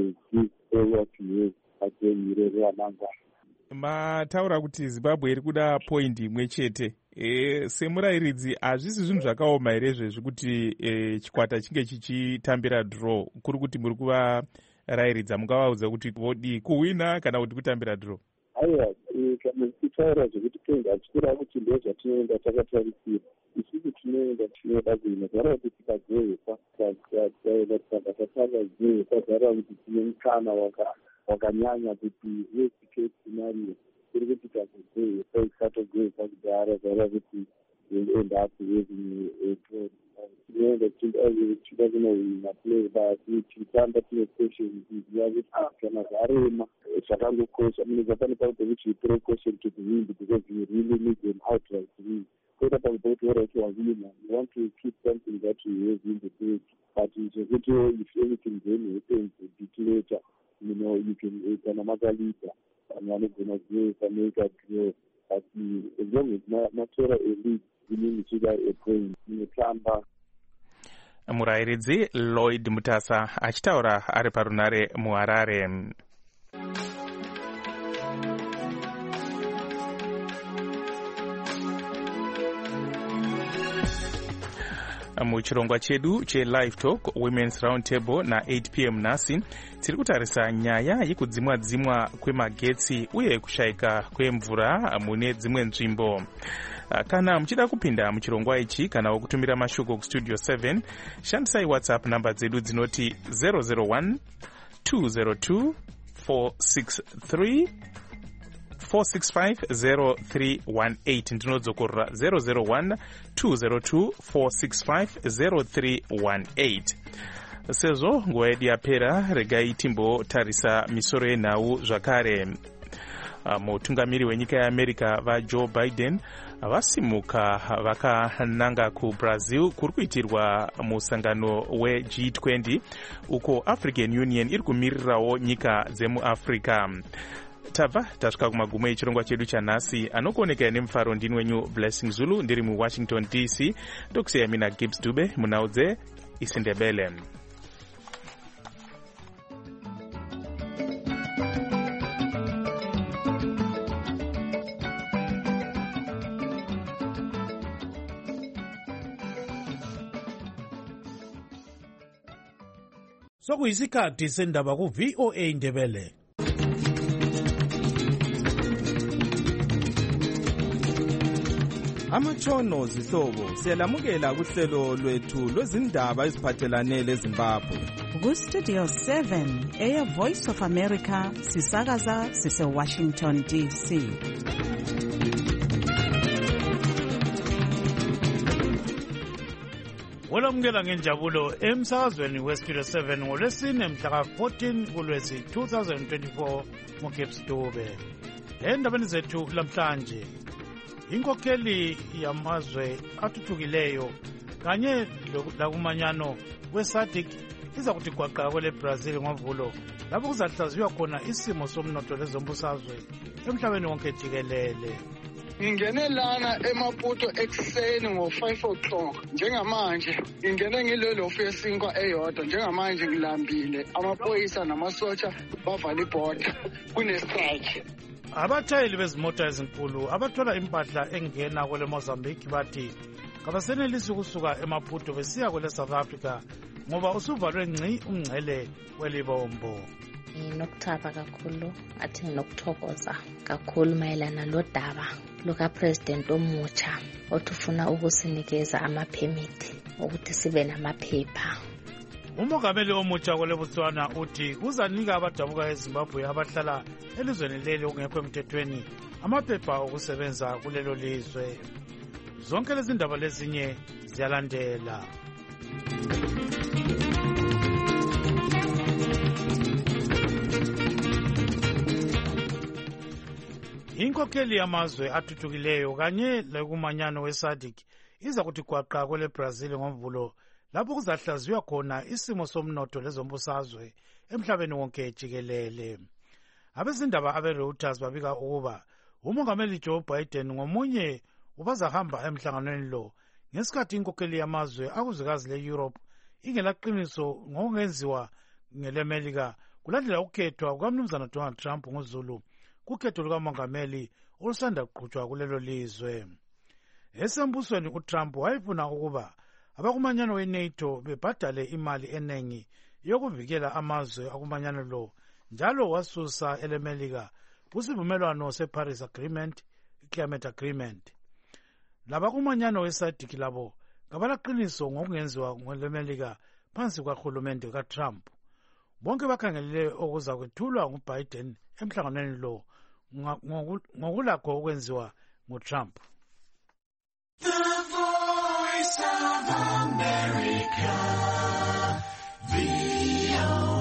[SPEAKER 12] watiwe pakemirero ramangwana.
[SPEAKER 4] Mataura kuti Zimbabwe iri kuda point imwe chete. E, semurayiridzi hazvisi zvinhu zvakaoma here zvezvekuti e, chikwata chinge chichitambira draw, kuri kuti muri kuvarayiridza mungavaudza kuti vodi kuwina kana kuti kutambira draw?
[SPEAKER 12] Aiwa, kana tichitaura zvekuti Kenya hachikura kuti ndo zvatinoenda takatarisira, isusu tinoenda tinoda kuwina. Zvara kuti tikazohwepa tikaenda tikanga tatanga zohwepa zvara kuti tine mukana wakanyanya kuti worst case scenario kuri kuti tikazohwepa tikatogohwepa kudhara zvara kuti end up having a draw. Tinoenda tichida kunowina play basi tichitamba tine questions ziva kuti ah kana zvarema zvakangokosha munobva pane pauti kuti three question to the wind because you really need an outright win. Kweta pauti kuti alright wawina, you want to keep something that you have in the bag, but zvekuti if anything then happens a bit later, you know, you can kana makalita vanhu vanogona kuzoita make a draw, but as long as matora elite inini chida a point inotamba.
[SPEAKER 5] Murayiridzi Lloyd Mutasa achitaura ari parunare muHarare. Muchirongwa chedu che-Live Talk Women's Roundtable na eight p m nhasi tiri kutarisa nyaya yekudzimwa-dzimwa kwemagetsi uye kushayika kwemvura mune dzimwe nzvimbo. Kana muchida kupinda muchirongwa ichi kana wokutumira mashoko kuStudio seven, shandisai WhatsApp namba dzedu dzinoti zero zero one two zero two four six three four six five zero three one eight. Ndinodzokorera zero zero one two zero two four six five zero three one eight. Sezvo nguva yedu yapera, regai timbotarisa misoro yenhau zvakare. Mutungamiri wenyika yeAmerica vaJoe Biden vasimuka vakananga kubrazil kuri kuitirwa musangano we-G twenty uko African Union iri kumirirawo nyika dzemuafrica. tabva tasvika kumagumo echirongwa chedu chanhasi. anokuonekera nemufaro ndini wenyu Blessing Zulu ndiri muwashington D C. ndokusiya mina Gibbs Dube munhau dzeIsindebele.
[SPEAKER 13] sokuyisikhathi sendaba ku-V O A Ndebele.
[SPEAKER 14] amatshono zihlobo siyalamukela kuhlelo lwethu lwezindaba eziphathelane leZimbabwe.
[SPEAKER 2] Ku-Studio seven eya-Voice of America sisakaza sise-Washington D C.
[SPEAKER 13] Olamukela ngenjabulo emsakazweni we-Studio seven ngolwesine mhla fourteen kuLwezi two thousand twenty-four nguGibbs Dube. Endabeni zethu lamhlanje, inkokheli yamazwe athuthukileyo kanye lakumanyano we-SADC iza kuthi gwaqa kwele Brazil ngoMvulo lapho kuzahlaziywa khona isimo somnotho lezombusazwe emhlabeni wonke jikelele.
[SPEAKER 15] Ngingene lana eMaputo ekuseni ngo-five o'clock njengamanje ngingene ngilolofu yesinkwa eyodwa njengamanje ngilambile amaphoyisa namasotsha bavala ibhoda kune-strike.
[SPEAKER 13] Abatshayeli bezimota ezinkulu abathola impahla engena kwele Mozambique bathi kabasenelisi ukusuka eMaputo besiya kwele South Africa ngoba usuvalwe ngci umngcele welibombo.
[SPEAKER 16] Nginokuthaba kakhulu athi nginokuthokoza kakhulu mayelana lodaba lukaPresident omutsha othi ufuna ukusinikeza amaphemithi ukuthi sibe namaphepha.
[SPEAKER 13] Umongameli omutsha kwele Botswana uthi uzanika abadabuka eZimbabwe abahlala elizweni leli okungekho emthethweni amaphepha okusebenza kulelo lizwe. Zonke lezi ndaba lezinye ziyalandela. Inkokheli yamazwe athuthukileyo kanye lekumanyano we-SADC iza kuthi gwaqa kwele Brazil ngoMvulo lapho kuzahlaziywa khona isimo somnotho lezombusazwe emhlabeni wonke jikelele. Abezindaba abe-Reuters babika ukuba umongameli Joe Biden ngomunye ubazahamba emhlanganweni lo ngesikhathi inkokheli yamazwe akuzwekazi le-Europe ingelaqiniso ngokungenziwa ngelemelika kulandela ukukhethwa kukamnumzana Donald Trump ngoZulu kukhetho lukamongameli olusanda kuqhutshwa kulelo lizwe. Esembusweni uTrump wayefuna ukuba abakumanyano we-NATO bebhadale imali eningi yokuvikela amazwe akumanyano lo njalo wasusa elemelika kusivumelwano se-Paris Agreement, i-Climate Agreement. Labakumanyano we-SADC labo kabalaqiniso ngokungenziwa ngelemelika phansi kwahulumende kaTrump. Bonke bakhangelele okuza kwethulwa nguBiden emhlanganweni lo ngokulakho okwenziwa nguTrump.
[SPEAKER 17] The Voice of America, V O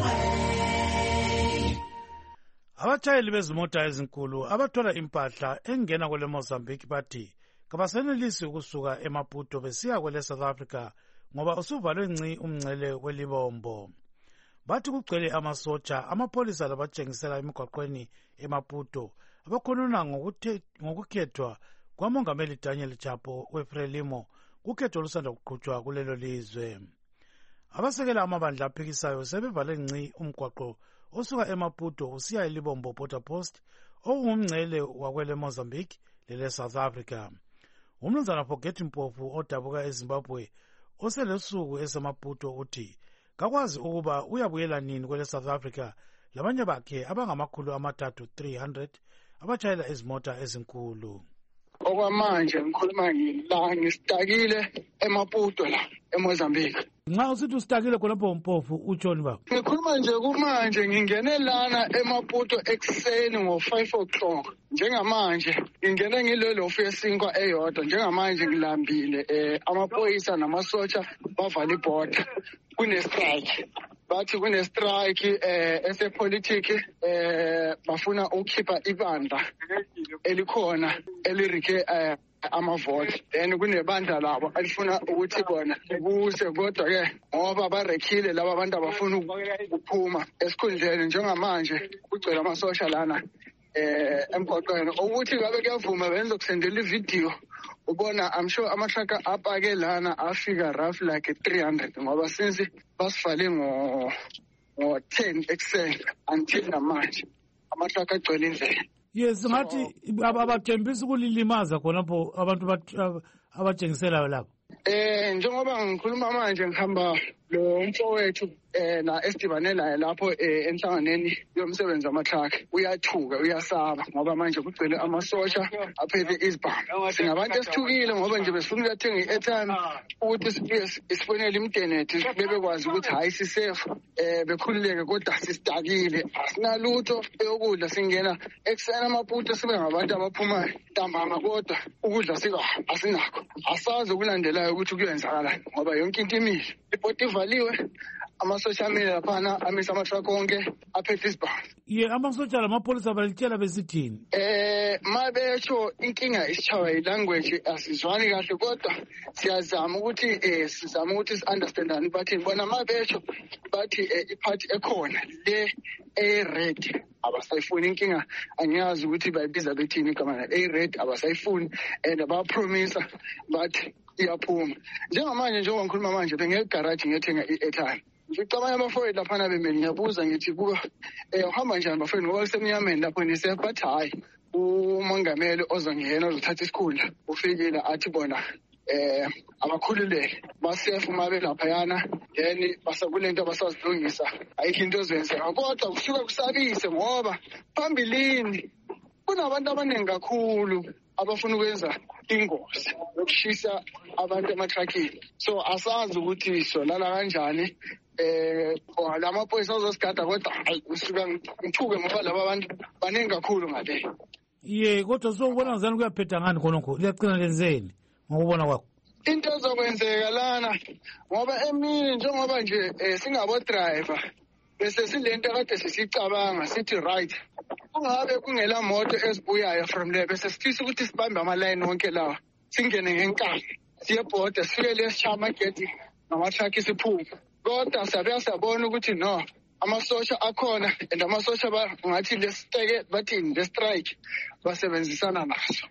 [SPEAKER 17] A.
[SPEAKER 13] Abatshayeli bezimota ezinkulu abathola impahla engena kwele Mozambique bathi kabasenelisi ukusuka eMaputo besiya kwele South Africa ngoba usuvalwe ngci umngcele welibombo. Bathi kugcwele amasotsha amapholisa labatshengisela emigwaqweni eMaputo abakhonona ngokukhethwa kwamongameli Daniel Chapo weFrelimo kukhetho olusanda kuqhutshwa kulelo lizwe. Abasekela amabandla aphikisayo sebevale ngci umgwaqo osuka eMaputo usiya eLibombo Border Post okungumngcele wakwele Mozambique lele South Africa. Umnumzana Fogethi Mpofu odabuka eZimbabwe oselesuku esemaputo uthi kakwazi ukuba uyabuyela nini kwele South Africa labanye bakhe abangamakhulu amathathu three hundred abatshayela izimota ezinkulu.
[SPEAKER 15] Okwamanje ngikhuluma la ngistakile eMaputo la eMozambique.
[SPEAKER 13] Nxa usithi ustakile khonapho Mpofu utshoni baba?
[SPEAKER 15] Ngikhuluma nje kumanje ngingene lana eMaputo ekuseni ngo-five o'clock njengamanje ngingene ngilolofu yesinkwa eyodwa njengamanje ngilambile eh amaphoyisa namasotsha bavala ibhoda kune-strike. Bathi kune-strike eh esepolitiki eh bafuna ukukhipha ibandla elikhona elirike eh amavoti then kunebandla labo alifuna ukuthi bona kuze kodwa-ke ngoba barekhile laba abantu abafuna ukuphuma esikhundleni njengamanje kugcwele amasosha lana eh emgwaqweni ukuthi ngabe kuyavuma benza kusendela ividiyo ubona I'm sure amatraka apake lana afika rough like three hundred ngoba since basifale ngo ngo ten ekuseni until namanje amatraka agcwele indlela.
[SPEAKER 13] Yes, ngathi abathembisa ukulilimaza khonapho abantu abatshengiselayo lapho.
[SPEAKER 15] Eh njengoba ngikhuluma manje ngihamba lo mfowethu eh na esidibane naye lapho enhlanganeni yomsebenzi wamatraka uyathuka uyasaba ngoba manje kugcwele amasosha aphethe izibhamu. Singabantu esithukile ngoba nje besifuna ukuthenga i-airtime ukuthi sibuye isifonele imntenethi bebekwazi ukuthi hayi sisafe eh bekhululeke kodwa sistakile asinalutho eyokudla singena ekusena amaputo sibe ngabantu abaphumayo ntambama kodwa ukudla sika asinakho asazi ukulandelayo ukuthi kuyenzakalani ngoba yonke into imile ipoti ivaliwe amasosha amile laphana amisa amatraka onke aphethe izibhamu.
[SPEAKER 13] Ye amasosha lamapolisa balitshela besithini?
[SPEAKER 15] Eh mabesho inkinga isitshawa ilanguage asizwani kahle kodwa siyazama ukuthi eh sizama ukuthi si-understandane bathi bona mabesho bathi iphathi ekhona le e-red abasayifuni inkinga angiyazi ukuthi bayibiza bethini igama la e-red abasayifuni and abapromisa bathi iyaphuma. Njengamanje njengoba ngikhuluma manje bengegaraji ngiyethenga i-airtime ngicabanga abafowethu laphana bemeli ngiyabuza ngithi kuba eh uhamba njani bafowethu ngoba kusemnyameni lapho nise bathi hayi umongameli ozongena ozothatha isikhundla ufikile athi bona eh abakhululeke basefu mabe laphayana then basakulento abasazilungisa ayikho into ezenzeka kodwa kusuka kusabise ngoba phambilini kunabantu abaningi kakhulu abafuna ukwenza ingozi yokushisa abantu ematrakini so asazi ukuthi solala kanjani eh lamaphoyisa azosigada kodwa usuka ngithuke ngoba laba abantu baningi kakhulu ngale.
[SPEAKER 13] Ye kodwa sokubona ngizani kuyaphetha ngani khonokho liyaqina lenzeni ngokubona kwakho?
[SPEAKER 15] Into ezokwenzeka lana ngoba emini njengoba nje singabo driver bese silento kade sisicabanga sithi right kungabe kungela moto esibuyayo from there bese sifisa ukuthi sibambe ama-line wonke lawa singene ngenkani siyebhoda sifike lesishama gedi ngamatraki siphume kodwa sabe sabona ukuthi no amasosha akhona and amasosha ngathi lesiteke bathini le-strike basebenzisana naso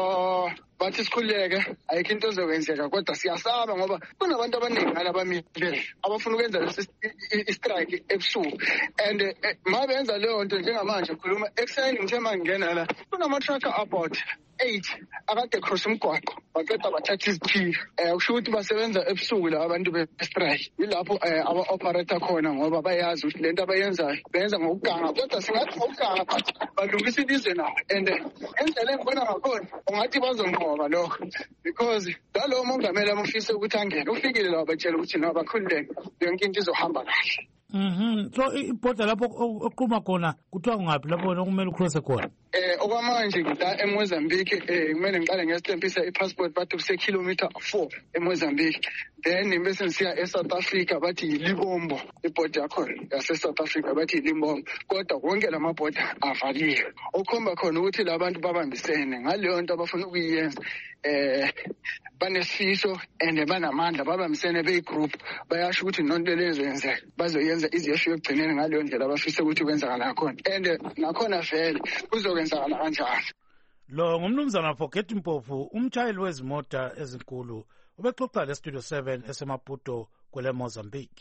[SPEAKER 15] so bathi sikhululeke ayikho into ezokwenzeka kodwa siyasaba ngoba kunabantu abaningi ngala bamile abafuna ukwenza lesi i-strike ebusuku and ma benza leyo nto njengamanje khuluma ekuseni ngithe ma ngingena la kunamatraka about eight akade cross umgwaqo baqeda bathatha iziphiwo um kusho ukuthi basebenza ebusuku la abantu be-strike yilapho um aba-operator khona ngoba bayazi ukuthi lento abayenzayo benza ngokuganga kodwa singathi ngokuganga but balungisa ilizwe nabo and endlela engibona ngakhona ungathi bazonqoba lokho because lalowo mongameli amufise ukuthi angene ufikile lawo batshela ukuthi no bakhululeke yonke into izohamba kahle.
[SPEAKER 13] Mhm so ibhoda lapho oqhuma khona kuthiwa kungaphi lapho wena kumele ucrosse khona?
[SPEAKER 15] Eh okwamanje ngida eMozambique eh kumele ngiqale ngesitempisa i-passport bathi kuse kilometer four eMozambique then bese ngisiya eSouth Africa bathi yilibombo ibhoda yakho yase-South Africa bathi yilibombo kodwa konke lamabhoda avaliwe okhomba khona ukuthi labantu babambisene ngaleyo nto abafuna ukuyenza eh banesifiso and banamandla babambisene beyi-group bayasho ukuthi nonto lezo yenzeka bazoyenza iziyefika ekugcineni ngaleyo ndlela abafisa ukuthi kwenzakala ngakhona and nakhona vele kuzokwenzakala kanjalo.
[SPEAKER 13] Lo ngumnumzana Forget Mpofu umtshayeli wezimota ezinkulu ubexoxa le-Studio seven esemaputo kwele Mozambique.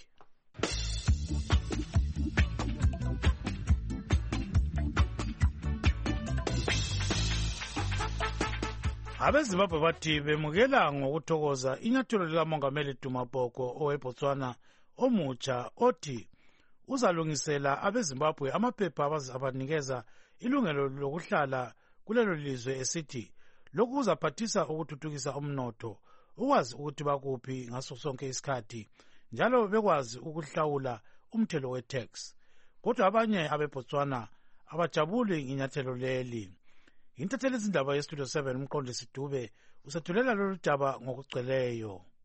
[SPEAKER 13] Abezimbabwe bathi bemukela ngokuthokoza inyathelo likamongameli Duma Boko oweBotswana omutsha othi uzalungisela abezimbabwe amaphepha abanikeza ilungelo lokuhlala kulelo lizwe esithi lokhu kuzaphathisa ukuthuthukisa umnotho ukwazi ukuthi bakuphi ngaso sonke isikhathi njalo bekwazi ukuhlawula umthelo we-tax. Kodwa abanye abeBotswana abajabuli nginyathelo leli. Intatheli izindaba ye-Studio seven umqondisi Dube usethulela lolu daba ngokugcweleyo.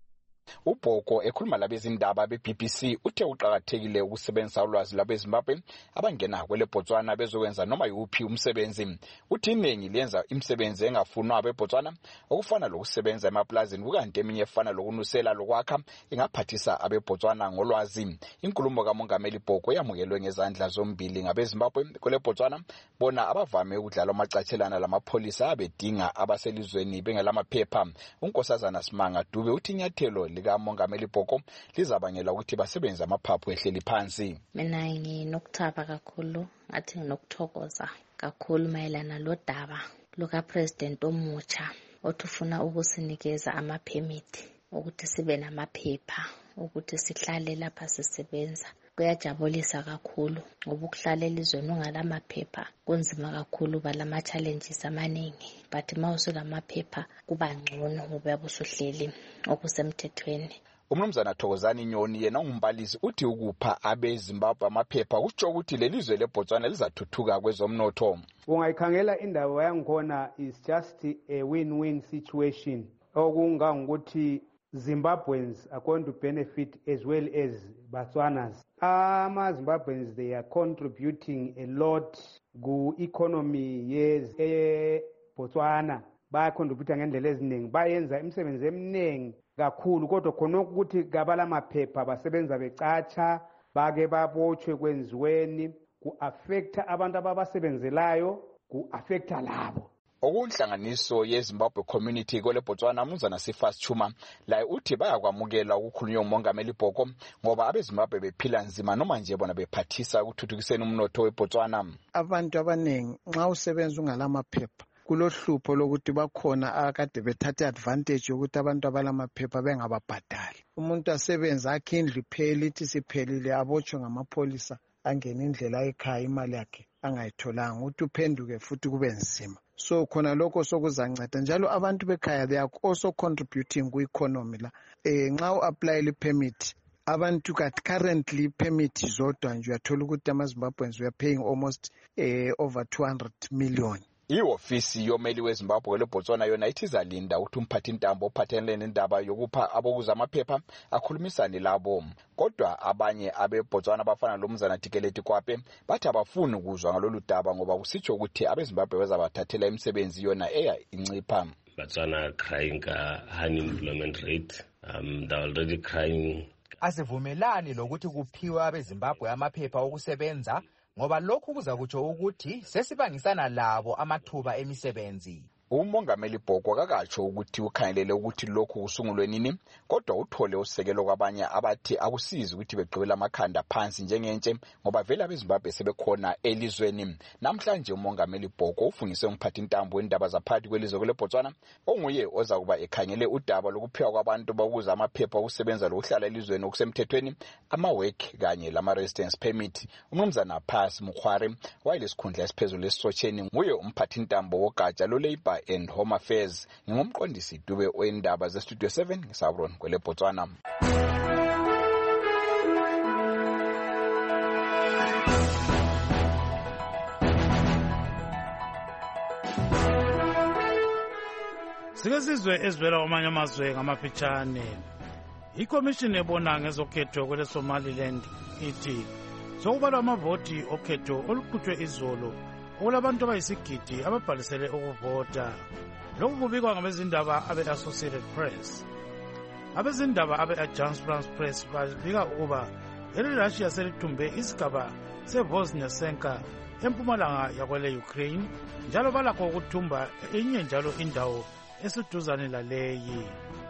[SPEAKER 18] uBhoko ekhuluma labezindaba be-B B C uthe uqakathekile ukusebenzisa ulwazi lwabeZimbabwe abangena kwele Botswana bezokwenza noma yuphi umsebenzi. Uthi iningi liyenza imisebenzi engafunwa abeBotswana okufana lokusebenza emaplazini kukanti eminye efana lokunusela lokwakha ingaphathisa abeBotswana ngolwazi. Inkulumo kaMongameli Bhoko yamukelwe ngezandla zombili ngabeZimbabwe kwele Botswana bona abavame ukudlala amacathelana lamapholisa abedinga abaselizweni bengelamaphepha. uNkosazana Simanga Dube uthi inyathelo likaMongameli Bhoko lizabangela ukuthi basebenze amaphaphu ehleli phansi.
[SPEAKER 16] Mina nginokuthaba kakhulu ngathi nginokuthokoza kakhulu mayelana lodaba luka President omutsha othufuna ukusinikeza amaphemiti ukuthi sibe namaphepha ukuthi sihlale lapha sisebenza. Kuyajabulisa kakhulu ngoba ukuhlala elizweni ungalamaphepha kunzima kakhulu balama challenges amaningi, but mawusulamaphepha kuba ngcono ngoba usuhleli okusemthethweni.
[SPEAKER 18] Umnumzana Thokozani Nyoni yena ungumbalisi uthi ukupha abeZimbabwe amaphepha kutsho ukuthi lelizwe leBotswana lizathuthuka kwezomnotho.
[SPEAKER 19] Ungayikhangela indawo yangikhona is just a win-win situation. Okunga ukuthi Zimbabweans are going to benefit as well as Botswanas. Ama Zimbabweans, they are contributing a lot ku economy yes e Botswana. Baya contributing ngendlela eziningi, bayenza imisebenzi eminingi kakhulu kodwa khona ukuthi gabala amaphepha basebenza becatsha bake babotshwe kwenziweni ku affect abantu ababasebenzelayo ku affect labo.
[SPEAKER 18] Okunhlanganiso yeZimbabwe Community kwele Botswana Mnumzana Sifas Chuma la uthi bayakwamukela ukukhulunywa uMongameli Bhoko ngoba abeZimbabwe bephila nzima noma nje bona bephathisa ukuthuthukiseni umnotho weBotswana.
[SPEAKER 20] Abantu abaningi nxa usebenza ungalamaphepha kulohlupho lokuthi bakhona akade bethatha advantage yokuthi abantu abalamaphepha bengababhadali. Umuntu asebenza akhe indlu ipheli ithi siphelile abotshwe ngamapholisa angena indlela ekhaya imali yakhe angayitholanga uthi uphenduke futhi kube nzima. So khona lokho sokuzanceda njalo abantu bekhaya they are also contributing ku economy la. Eh nxa uapply le permit abantu kat currently permit zodwa nje uyathola ukuthi amaZimbabweans we are paying almost eh, over two hundred million.
[SPEAKER 18] Iofisi yomeli weZimbabwe leBotswana yona ithi izalinda ukuthi umphathi intambo ophathelene nendaba yokupha abokuza amaphepha akhulumisane labo. Kodwa abanye abeBotswana abafana lomzana Tikeleti Kwape bathi abafuni ukuzwa ngalolu daba ngoba kusitsho ukuthi abeZimbabwe bezabathathela imisebenzi yona eya incipha.
[SPEAKER 21] Botswana crying uh, unemployment rate um they already crying.
[SPEAKER 22] Asivumelani lokuthi kuphiwe abeZimbabwe amaphepha okusebenza ngoba lokhu kuza kutsho ukuthi sesibangisana labo amathuba emisebenzi.
[SPEAKER 18] uMongameli Bhoko akakatsho ukuthi ukhangelele ukuthi lokhu kusungulwe nini, kodwa uthole usekelo kwabanye abathi akusizi ukuthi begqibela amakhanda phansi njengentshe ngoba vele abeZimbabwe sebekhona elizweni. Namhlanje uMongameli Bhoko ufungise umphathi intambo wendaba zaphakathi kwelizwe leBotswana onguye oza kuba ekhangele udaba lokuphiwa kwabantu bokuza amaphepha okusebenza lokuhlala elizweni okusemthethweni, ama-work kanye lama-residence permit. uMnumzana Pass Mukhware wayelesikhundla esiphezulu esisotsheni nguye umphathi intambo wogatsha lo-Labour and Home Affairs. Ngingumqondisi Dube wendaba ze Studio seven ngisabron kwele Botswana.
[SPEAKER 13] Sike sizwe ezivela kwamanye amazwe ngamafitshane. Ikomishini ebona ngezokhetho kwele Somaliland ithi sokubalwa amavoti okhetho oluqhutshwe izolo olabantu abayisigidi ababhalisele ukuvota. Lokhu kubikwa ngabezindaba abe-Associated Press. Abezindaba abe-Agence France Press babika ukuba leli Russia selithumbe isigaba seVoznesenka empumalanga yakwele Ukraine njalo balakho ukuthumba enye njalo indawo esiduzane laleyi.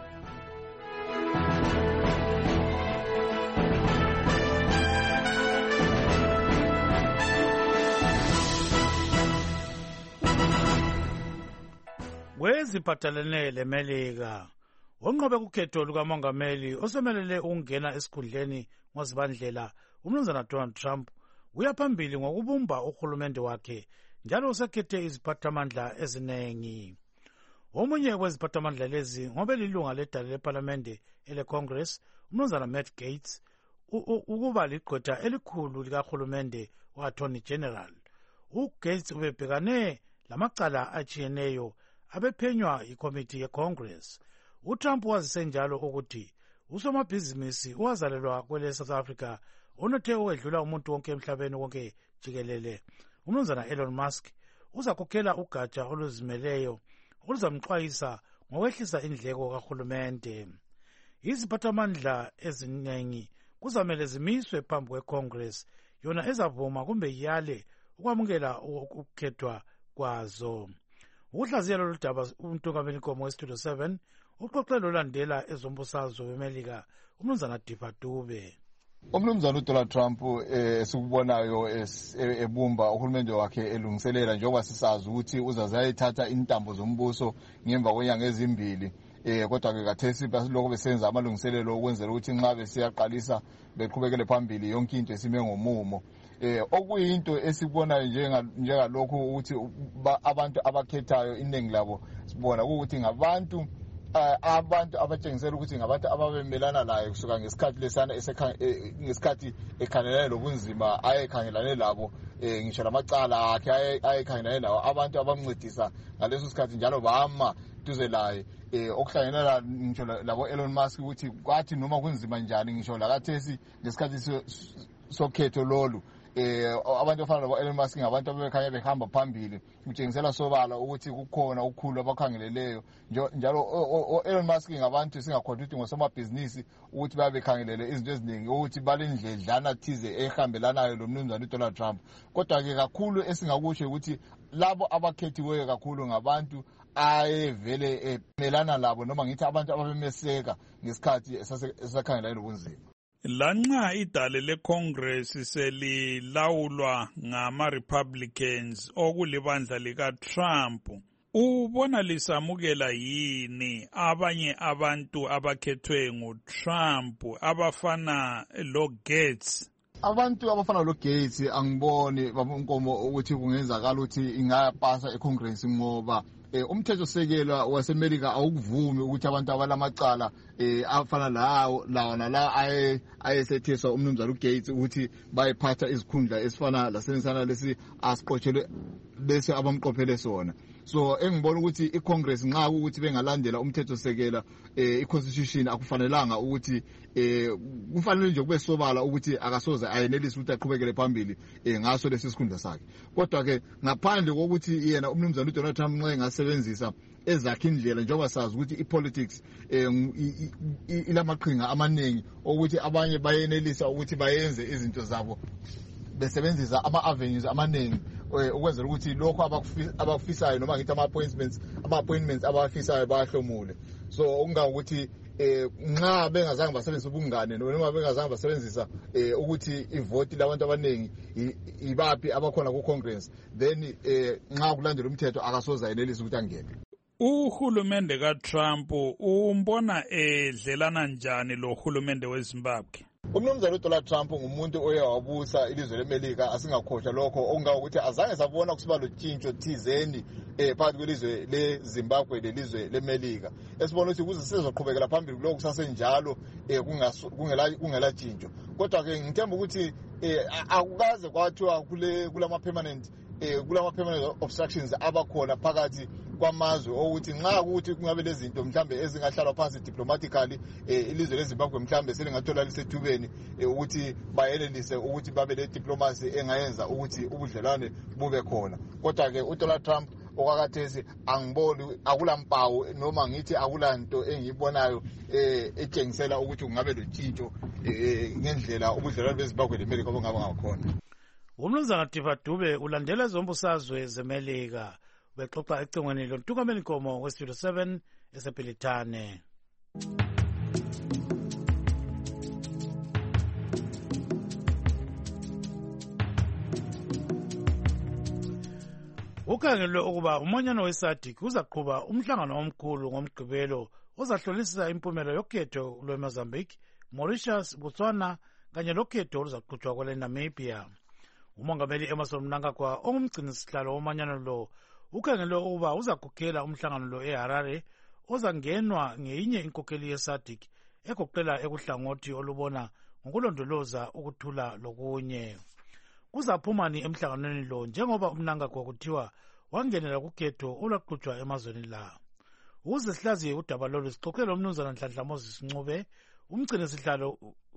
[SPEAKER 13] Weziphathelene leMelika wonqobe kukhetho lukamongameli osemelele ukungena esikhundleni ngozibandlela uMnumzana Donald Trump uyaphambili ngokubumba uhulumende wakhe njalo usekhethe iziphathamandla ezinengi. Omunye weziphathamandla lezi ngobe lilunga ledala leParliament eleCongress uMnumzana Matt Gaetz ukuba ligqwetha elikhulu likahulumende wa-Attorney General. uGaetz ubebhekane lamacala atshiyeneyo abephenywa ikomiti yeCongress. uTrump wazise njalo ukuthi usomabhizinisi owazalelwa kwele South Africa onothe ukwedlula umuntu wonke emhlabeni wonke jikelele. Umnumzana Elon Musk uzakhokhela ugatsha oluzimeleyo oluzamxwayisa ngokwehlisa indleko kahulumende. Iziphathamandla eziningi kuzamele zimiswe phambi kweCongress yona ezavuma kumbe yale ukwamukela ukukhethwa kwazo. Ukuhlaziya lolu daba umthungameli nkomo weStudio seven uxoxelo olandela ezombusazwe beMelika umnumzana Tifa Dube.
[SPEAKER 1] Umnumzana uDonald Trump esikubonayo ebumba uhulumende wakhe elungiselela njengoba sisazi ukuthi uzazayithatha intambo zombuso ngemva kwenyanga ezimbili. Eh kodwa ke kathesi basiloko besenza amalungiselelo okwenzela ukuthi nxa besiyaqalisa beqhubekele phambili yonke into esime ngomumo. Eh okuyinto esikubonayo njenga njengalokho ukuthi abantu abakhethayo iningi labo sibona ukuthi ngabantu abantu abatshengisela ukuthi ngabantu ababemelana laye kusuka ngesikhathi lesana ngesikhathi ekhangelane lobunzima ayekhangelane labo ngisho lamacala akhe ayekhangelane lawo abantu abamncedisa ngaleso sikhathi njalo bama duze laye okuhlanganela ngisho labo Elon Musk ukuthi kwathi noma kunzima njani ngisho lakathesi ngesikhathi sokhetho lolu eh abantu afana nabo Elon Musk ngabantu abekhanya behamba phambili kutshengisela sobala ukuthi kukhona ukukhulu abakhangeleleyo njalo Elon Musk ngabantu singakhothi ukuthi ngosomabhizinisi ukuthi babe bekhangelele izinto eziningi ukuthi balendledlana thize ehambelanayo lo mnumzana uDonald Trump. Kodwa ke kakhulu esingakusho ukuthi labo abakhethiweyo kakhulu ngabantu ayevele emelana labo noma ngithi abantu ababemeseka ngesikhathi esakhangelana nobunzima.
[SPEAKER 3] Lanxa idale leCongress selilawulwa ngama-Republicans okulibandla lika-Trump, ubona lisamukela yini abanye abantu abakhethwe nguTrump abafana loGates?
[SPEAKER 1] Abantu abafana loGates angiboni babonkomo ukuthi kungenzakala ukuthi ingayapasa eCongress ngoba umthetho sekela waseMelika awukuvumi ukuthi abantu abalamacala afana lawo lawo nala aye ayesetheswa umnumzana uGates ukuthi bayiphatha izikhundla esifana lasenisana lesi asiqotshelwe bese abamqophele sona. So engibona ukuthi iCongress nxa ukuthi bengalandela umthetho sekela iConstitution akufanelanga ukuthi kufanele nje kube sobala ukuthi akasoze ayenelise ukuthi aqhubekele phambili ngaso lesi sikhundla sakhe. Kodwa ke ngaphandle kokuthi yena umnumzana uDonald Trump nxa engasebenzisa ezakhe indlela njengoba sazi ukuthi ipolitics ilamaqhinga amaningi ukuthi abanye bayenelisa ukuthi bayenze izinto zabo besebenzisa ama-avenues amaningi ukwenzela ukuthi lokho abakufisayo noma ngithi ama-appointments ama-appointments abafisayo bahlomule. So okungangokuthi nxa bengazange basebenzisa ubungane noma bengazange basebenzisa ukuthi ivoti labantu abaningi ibaphi abakhona ku-Congress then nxa kulandela umthetho akasoze ayenelise ukuthi angene.
[SPEAKER 3] Uhulumende kaTrump umbona edlelana njani lo hulumende weZimbabwe?
[SPEAKER 1] Umnumzana uDonald Trump ngumuntu oye wabusa ilizwe leMelika asingakhohlwa lokho okungakuthi azange sabona kusiba lotshintsho thizeni eh phakathi kwelizwe leZimbabwe lelizwe leMelika. Esibona ukuthi kuze sizoqhubekela phambili lokho kusasenjalo eh kungela kungela tshintsho. Kodwa ke ngithemba ukuthi eh akukaze kwathiwa kule kulama permanent eh kulama permanent obstructions abakhona phakathi kwamazwe ukuthi nxa ukuthi kungabe lezinto mhlambe ezingahlalwa phansi diplomatically ilizwe leZimbabwe mhlambe selingathola lisethubeni ukuthi bayenelise ukuthi babe le diplomacy engayenza ukuthi ubudlelwane bube khona. Kodwa ke uDonald Trump okakathesi angiboni akulampawu noma ngithi akulanto engiyibonayo etshengisela ukuthi kungabe lotshintsho ngendlela ubudlelwane beZimbabwe leMelika obungaba ngakhona.
[SPEAKER 13] Umnumzana Tifa Dube ulandela zombusazwe zeMelika bexoxa ecingweni lontukameli nkomo weStudio seven esepilitane. Ukhangelwe ukuba umanyano weSADC uzaqhuba umhlangano omkhulu ngomgqibelo ozahlolisisa impumela yokhetho lweMozambique, Mauritius, Botswana kanye lokhetho oluzaqhutshwa kwele Namibia. Umongameli Emmerson Mnangagwa ongumgcinisihlalo womanyano lo ukhangelwe ukuba uzakhokhela umhlangano lo eHarare ozangenwa ngeyinye inkokheli yeSADC egoqela ekuhlangothi olubona ngokulondoloza ukuthula lokunye. Kuzaphumani emhlanganweni lo njengoba uMnangagwa kuthiwa wangenela kukhetho olwaqhutshwa emazweni la. Uze sihlaziye udaba lolu sixoxele umnumzana Nhlanhla Moses Ncube umgcini sihlalo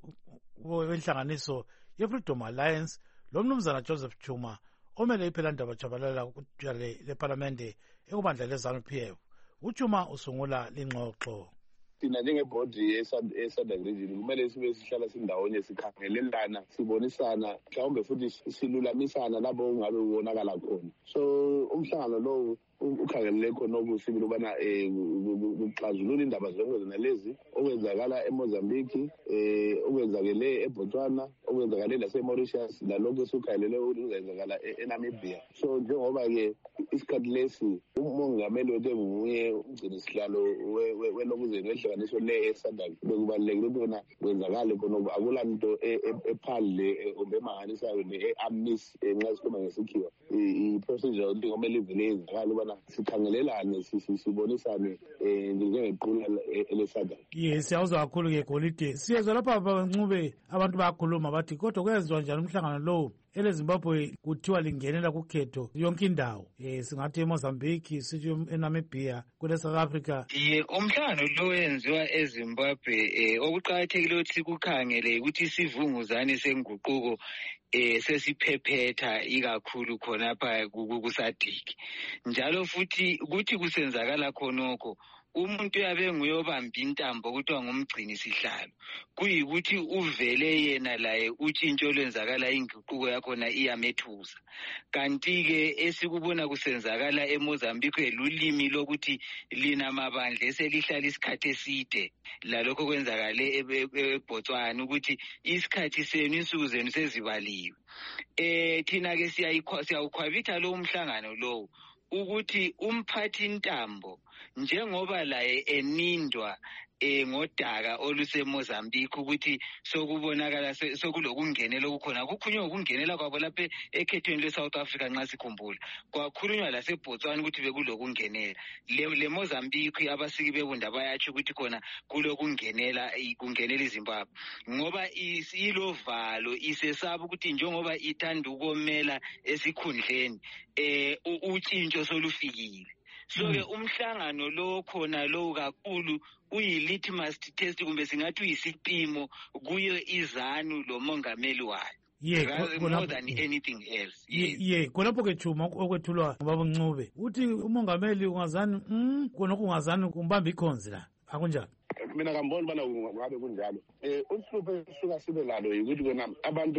[SPEAKER 13] wenhlanganiso ye-Freedom Alliance lomnumzana Joseph Chuma omele iphelandaba jabalala kujale leparlamente ekubandla le-ZANU P F. uChuma usungula lingxoxo.
[SPEAKER 6] Thina njengebhodi ye-Southern Region kumele sibe sihlala sindawonye sikhangelelana sibonisana mhlawumbe futhi silulamisana lapho ungabe ubonakala khona. So umhlangano lo ukhangelele khona okusibili ubana um kuxazulula indaba zonke zona lezi okwenzakala eMozambique, eh okwenzakele eBotswana, okwenzakale laseMauritius, lalokho esukhangelele ukuzenzakala eNamibia. So njengoba-ke isikhathi lesi umongameli wethu enguye umgcini sihlalo welokuzeni wehlanganiso le eSADC bekubalulekile ukuthi kona kwenzakale khona akula nto ephandle kumbe emanganisayo ne-amis nxa sikhuluma ngesikhiwa i-procedure ukuthi kumele ivele yenzakale ubana sikhangelelane sibonisane njengequla leSADC.
[SPEAKER 13] Yes, siyawuzwa kakhulu-ke Golide. Siyezwa lapha bancube abantu bayakhuluma bathi kodwa kwenziwa njani umhlangano lowo eleZimbabwe kuthiwa lingenela kukhetho yonke indawo, um singathi eMozambique, sithi eNamibia, kule-South Africa.
[SPEAKER 7] Ye umhlangano lo wenziwa eZimbabwe um okuqakathekile ukuthi sikukhangele ukuthi isivunguzane senguquko eh sesiphephetha ikakhulu khonapha kuSADC. Njalo futhi ukuthi kusenzakala khonoko umuntu yabe nguyobamba intambo kuthiwa ngumgcini sihlalo, kuyikuthi uvele yena laye utshintsho lwenzakala inguquko yakhona iyamethusa. Kanti-ke esikubona kusenzakala eMozambique lulimi lokuthi lina mabandla eselihlala isikhathi eside, lalokho kwenzakale eBotswana ukuthi isikhathi senu insuku zenu sezibaliwe. Eh thina-ke siyawukhwabitha lo umhlangano lowo ukuthi umphathi ntambo njengoba laye enindwa eh ngodaka oluseMozambique ukuthi sokubonakala sokulokungenela okukhona kukhulunywa ukungenela kwabo lapha ekhethweni leSouth Africa nxa sikhumbula, kwakhulunywa laseBotswana ukuthi bekulokungenela. Le Mozambique abasiki bebunda bayatsho ukuthi khona kulokungenela kungenela iZimbabwe ngoba ilovalo isesaba ukuthi njengoba ithanda ukomela esikhundleni eh utshintsho solufikile. So-ke umhlangano lo khona lo kakhulu uyi-litmus test kumbe singathi uyisipimo kuyo iZANU lo mongameli wayo.
[SPEAKER 13] Yeah,
[SPEAKER 7] more than anything else.
[SPEAKER 13] Yes. Yeah, khonapho ke Chuma okwethulwa ngubaba Ncube uthi umongameli ungazani mm khona kungazani kumbamba ikhonzi la akunjani?
[SPEAKER 6] Mina ngambona ubana ngabe kunjalo. Eh uhlupho esuka sibe lalo ukuthi kona abantu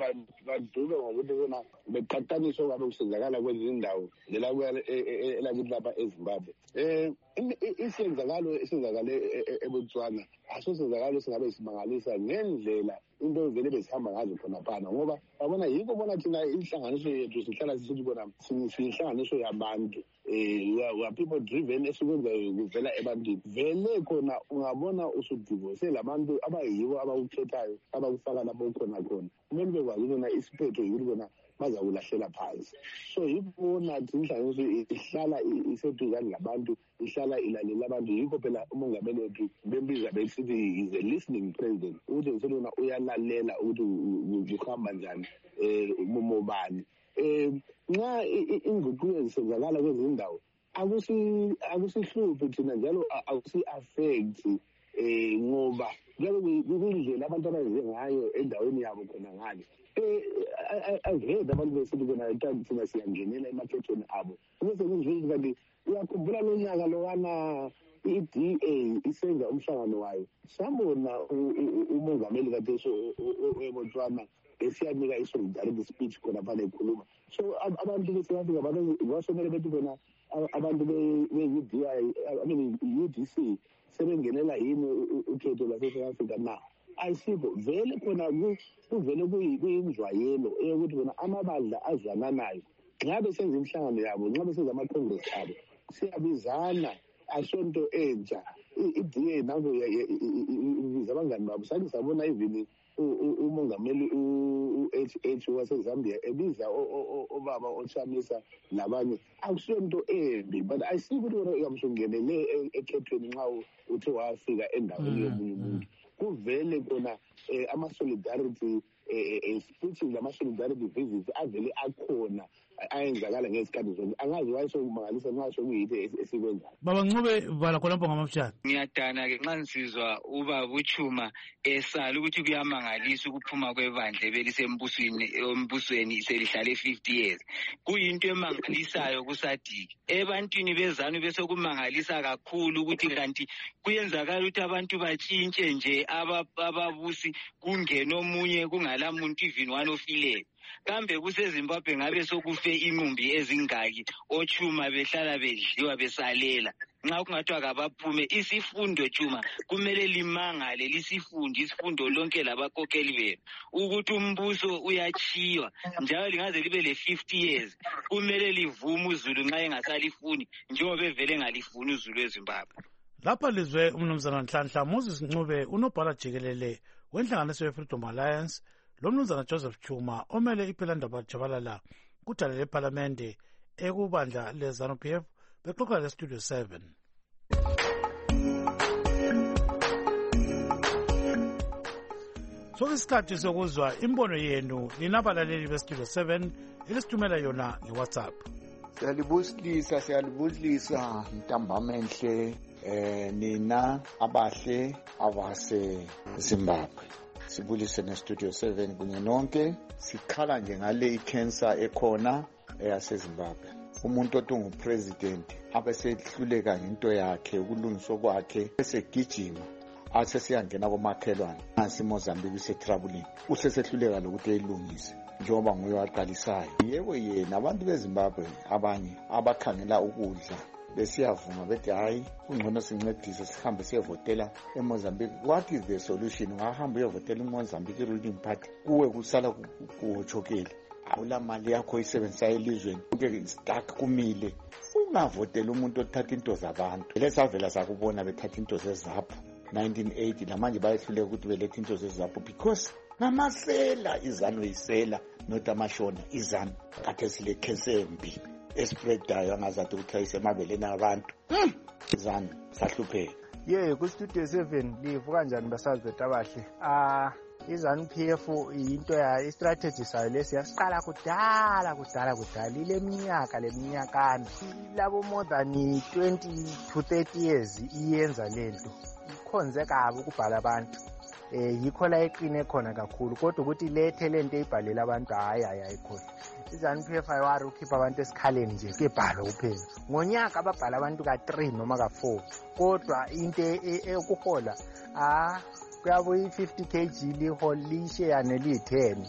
[SPEAKER 6] badube ngokuthi kona beqhathaniswa ngabe kusenzakala kwezindawo lela elakithi lapha eZimbabwe. Eh isenzakalo esenzakale eBotswana asosenzakalo singabe simangalisa ngendlela into vele besihamba ngazo khona phana ngoba babona yiko bona thina inhlanganiso yethu sihlala sisithi bona siyinhlanganiso yabantu eh wa people driven esikwenza kuvela ebantwini vele khona ungabona usudivose labantu abayibo abakukhethayo abakufaka lapho khona khona kumele bekwazi ukubona isiphetho yikuthi bona bazakulahlela phansi. So yibona inhlanganiso ihlala iseduzane labantu ihlala ilalela abantu yikho phela umongameli wethu bembiza besithi is a listening president ukuthi ngisona uyalalela ukuthi kuhamba njani eh umobani eh nxa inguquko ezisenzakala kwezindawo akusi akusihluphi thina njalo akusi affect eh ngoba njalo kuyindlela abantu abayenze ngayo endaweni yabo khona ngale. Eh aveda abantu besithi kona thina siyangenela emakhethweni abo bese kunjini kanti uyakhumbula lo nyaka lowana i-D A isenza umhlangano wayo sambona umongameli kade eBotswana esiyanika i-solidarity speech khona phana ekhuluma. So abantu beSouth Africa basomele bethi kona abantu be-U D I I mean U D C sebengenela yini ukhetho lase-South Africa na ayisikho vele khona kuvele kuyinjwayelo eyokuthi kona amabandla azwananayo nxa besenza imhlangano yabo nxa besenza ama-congress abo siyabizana asonto entsha i-D A nabo ibiza abangani babo sake sabona even umongameli u-H H waseZambia ebiza obaba oShamisa labanye akusonto embi but ayisikho ukuthi wena uyamshongelele ekhethweni nxa uthe wafika endaweni yomunye umuntu kuvele kona ama-solidarity futhi lama-solidarity visits avele akhona ayenzakala ngezikhathi zonke. Angazi wayesokumangalisa nxa sokuyinto esikwenzayo.
[SPEAKER 13] Baba Ncube vala khonapho ngamafutshane.
[SPEAKER 7] Ngiyadana-ke nxa nsizwa ubaba uChuma esala ukuthi kuyamangalisa ukuphuma kwebandla ebelisembusweni embusweni selihlale fifty years. Kuyinto emangalisayo kusadiki. Ebantwini bezanu bese kumangalisa kakhulu ukuthi kanti kuyenzakala ukuthi abantu batshintshe nje ababusi kungena omunye kungala muntu even one ofileyo. Kambe kuseZimbabwe ngabe sokufe inqumbi ezingaki oChuma behlala bedliwa besalela. Nxa kungathiwa kabaphume isifundo Chuma kumele limangale lisifunde isifundo lonke labakhokheli benu ukuthi umbuso uyachiywa njalo lingaze libe le fifty years kumele livume uZulu nxa engasalifuni njengoba bevele ngalifuni uZulu eZimbabwe.
[SPEAKER 13] Lapha lizwe umnumzana Nhlanhla Moses Ncube unobhala jikelele wenhlanganiso ye-Freedom Alliance lo mnumzana Joseph Chuma omele iPhilandaba Jabalala kudala leParlamente ekubandla leZANU-P F bexoxa leStudio seven. Sokusikhathi sokuzwa imbono yenu linabalaleli beStudio seven elisithumela yona ngeWhatsApp.
[SPEAKER 18] Siyalibusisa siyalibusisa ntambama enhle eh nina abahle abase Zimbabwe. Sibulise neStudio seven kunye nonke sikhala nje ngale icancer ekhona eyaseZimbabwe. Umuntu otungu president abesehluleka into yakhe ukulungiswa kwakhe esegijima ase siyangena komakhelwane nasi Mozambique setroubling usesehluleka lokuthi eyilungise njengoba nguye waqalisayo. Yebo yena abantu beZimbabwe abanye abakhangela ukudla besiyavuma bethi hayi ungcono sincedise sihambe siyevotela eMozambique. What is the solution? Ungahamba uyevotela eMozambique ruling party kuwe kusala kuhotshokela awula mali yakho isebenzisa elizweni ke stuck kumile ungavotela umuntu othatha into zabantu. Lesavela sakubona bethatha into zezapho nineteen eighty lamanje bayehluleka ukuthi belethe into zezapho because namasela izanu isela not amashona izanu kade sile kesembi espreadayo angazathi ukuthi ayisemabeleni abantu izanu sahlupheka.
[SPEAKER 8] Ye ku Studio seven livu kanjani basazi betabahle. Ah iZANU-P F into ya istrategy sayo lesi yasiqala kudala kudala kudala ile minyaka leminyakana labo more than twenty to thirty years iyenza lento ikhonze kabi ukubhala abantu. Eh yikho la eqine khona kakhulu kodwa ukuthi lethe lento eyibhalela abantu hayi hayi ayikhona. iZANU-P F ayiwari ukhipha abantu esikhaleni nje kebhalo kuphela. Ngonyaka ababhala abantu ka three noma ka four kodwa into ekuhola ah kuyabuyi fifty kilograms liholishe yana li ten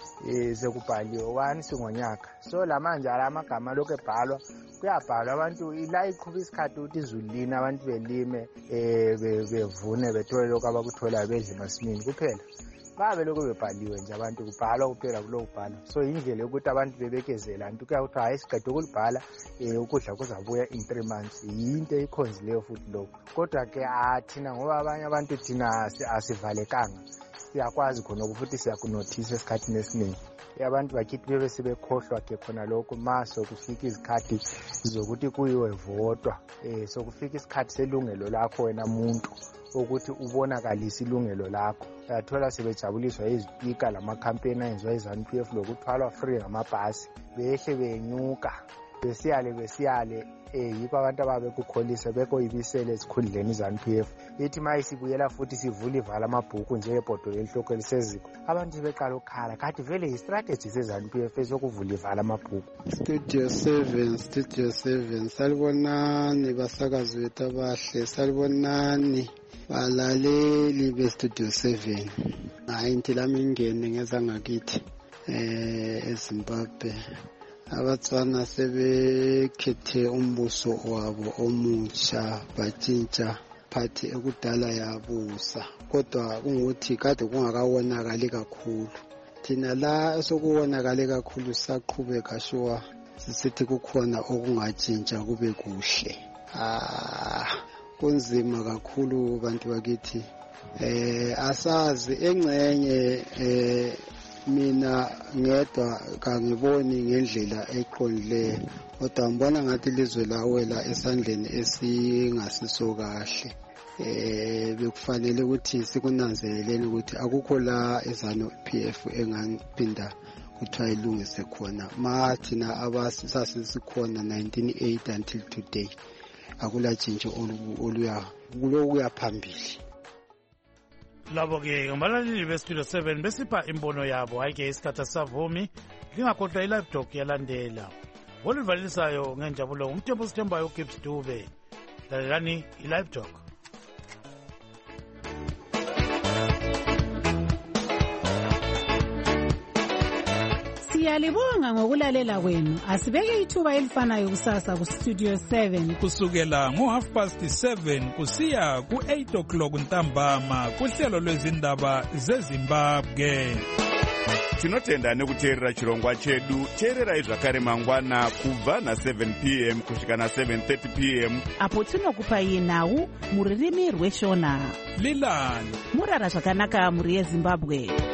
[SPEAKER 8] eh sekubhaliwe one singonyaka. So lamanje alamagama lokho ebhalwa kuyabhalwa abantu ila iqhuba isikhathi ukuthi izulini abantu belime eh bevune bethole lokho abakuthola bedle masimini kuphela. Babe lokho bebhaliwe nje abantu kubhalwa kuphela kulo kubhala. So indlela ukuthi abantu bebekezela abantu kuyakuthi hayi siqede ukulibhala eh ukudla kuzabuya in three months. Yinto ekhonzileyo futhi lokho. Kodwa ke athina ngoba abanye abantu thina asivalekanga siyakwazi khona ukuthi siyakunothisa esikhathini esiningi. Abantu bakithi bebe sebekhohlwa ke khona lokho maso kufika izikhathi zokuthi kuyiwe votwa eh so kufika isikhathi selungelo lakho wena umuntu ukuthi ubonakalisa ilungelo lakho. Uyathola sebejabuliswa izipika lama-campaign ayenziwa iZANU-P F lokuthwalwa free ngamabhasi behle benyuka besiyale besiyale eh yikho abantu ababe kukholisa bekoyibisele esikhundleni iZANU-P F ithi mayisibuyela futhi sivula ivala amabhuku njengebhodo lenhloko eliseziko abantu beqala ukukhala kathi vele istrategy seZANU-P F esokuvula ivala amabhuku.
[SPEAKER 9] Studio seven Studio seven salibonani basakazi bethu abahle salibonani balaleli beStudio seven. Hayi inti lami ingene ngeza ngakithi eh eZimbabwe abatswana sebekhethe umbuso wabo omutsha batshintsha phathi ekudala yabusa kodwa kungukuthi kade kungakawonakali kakhulu. Thina la esokuwonakale kakhulu saqhubeka shuwa sisithi kukhona okungatshintsha kube kuhle. Ah kunzima kakhulu bantu bakithi eh asazi engcenye eh mina ngedwa kangiboni ngendlela eqondileyo kodwa ngibona ngathi lizwe lawela esandleni esingasiso kahle. eh bekufanele ukuthi sikunanzelele ukuthi akukho la ezanu P F engaphinda kuthiwa ilungise khona mathina abasasisikhona nineteen eighty until today akula tshintsho oluya kulokuya phambili.
[SPEAKER 13] Labo-ke ngabalaleli bestudio seven besipha imbono yabo hayi ke isikhathi savumi lingakhohlwa i-live talk yalandela oluvalisayo ngenjabulo umthembu sithembayo uGibbs Dube. Lalelani i-live talk.
[SPEAKER 2] Siyalibonga ngokulalela kwenu. Asibeke ithuba elifanayo kusasa ku Studio seven
[SPEAKER 3] kusukela ngo half past seven kusiya ku eight o'clock ntambama kuhlelo lwezindaba zeZimbabwe.
[SPEAKER 10] Tinotenda nekuteerera chirongwa chedu. Teererai zvakare mangwana kubva na seven p m kusvika na seven thirty p m
[SPEAKER 2] apo tinokupai nhau muririmi rweshona.
[SPEAKER 3] Lilani
[SPEAKER 2] murara zvakanaka muri yeZimbabwe.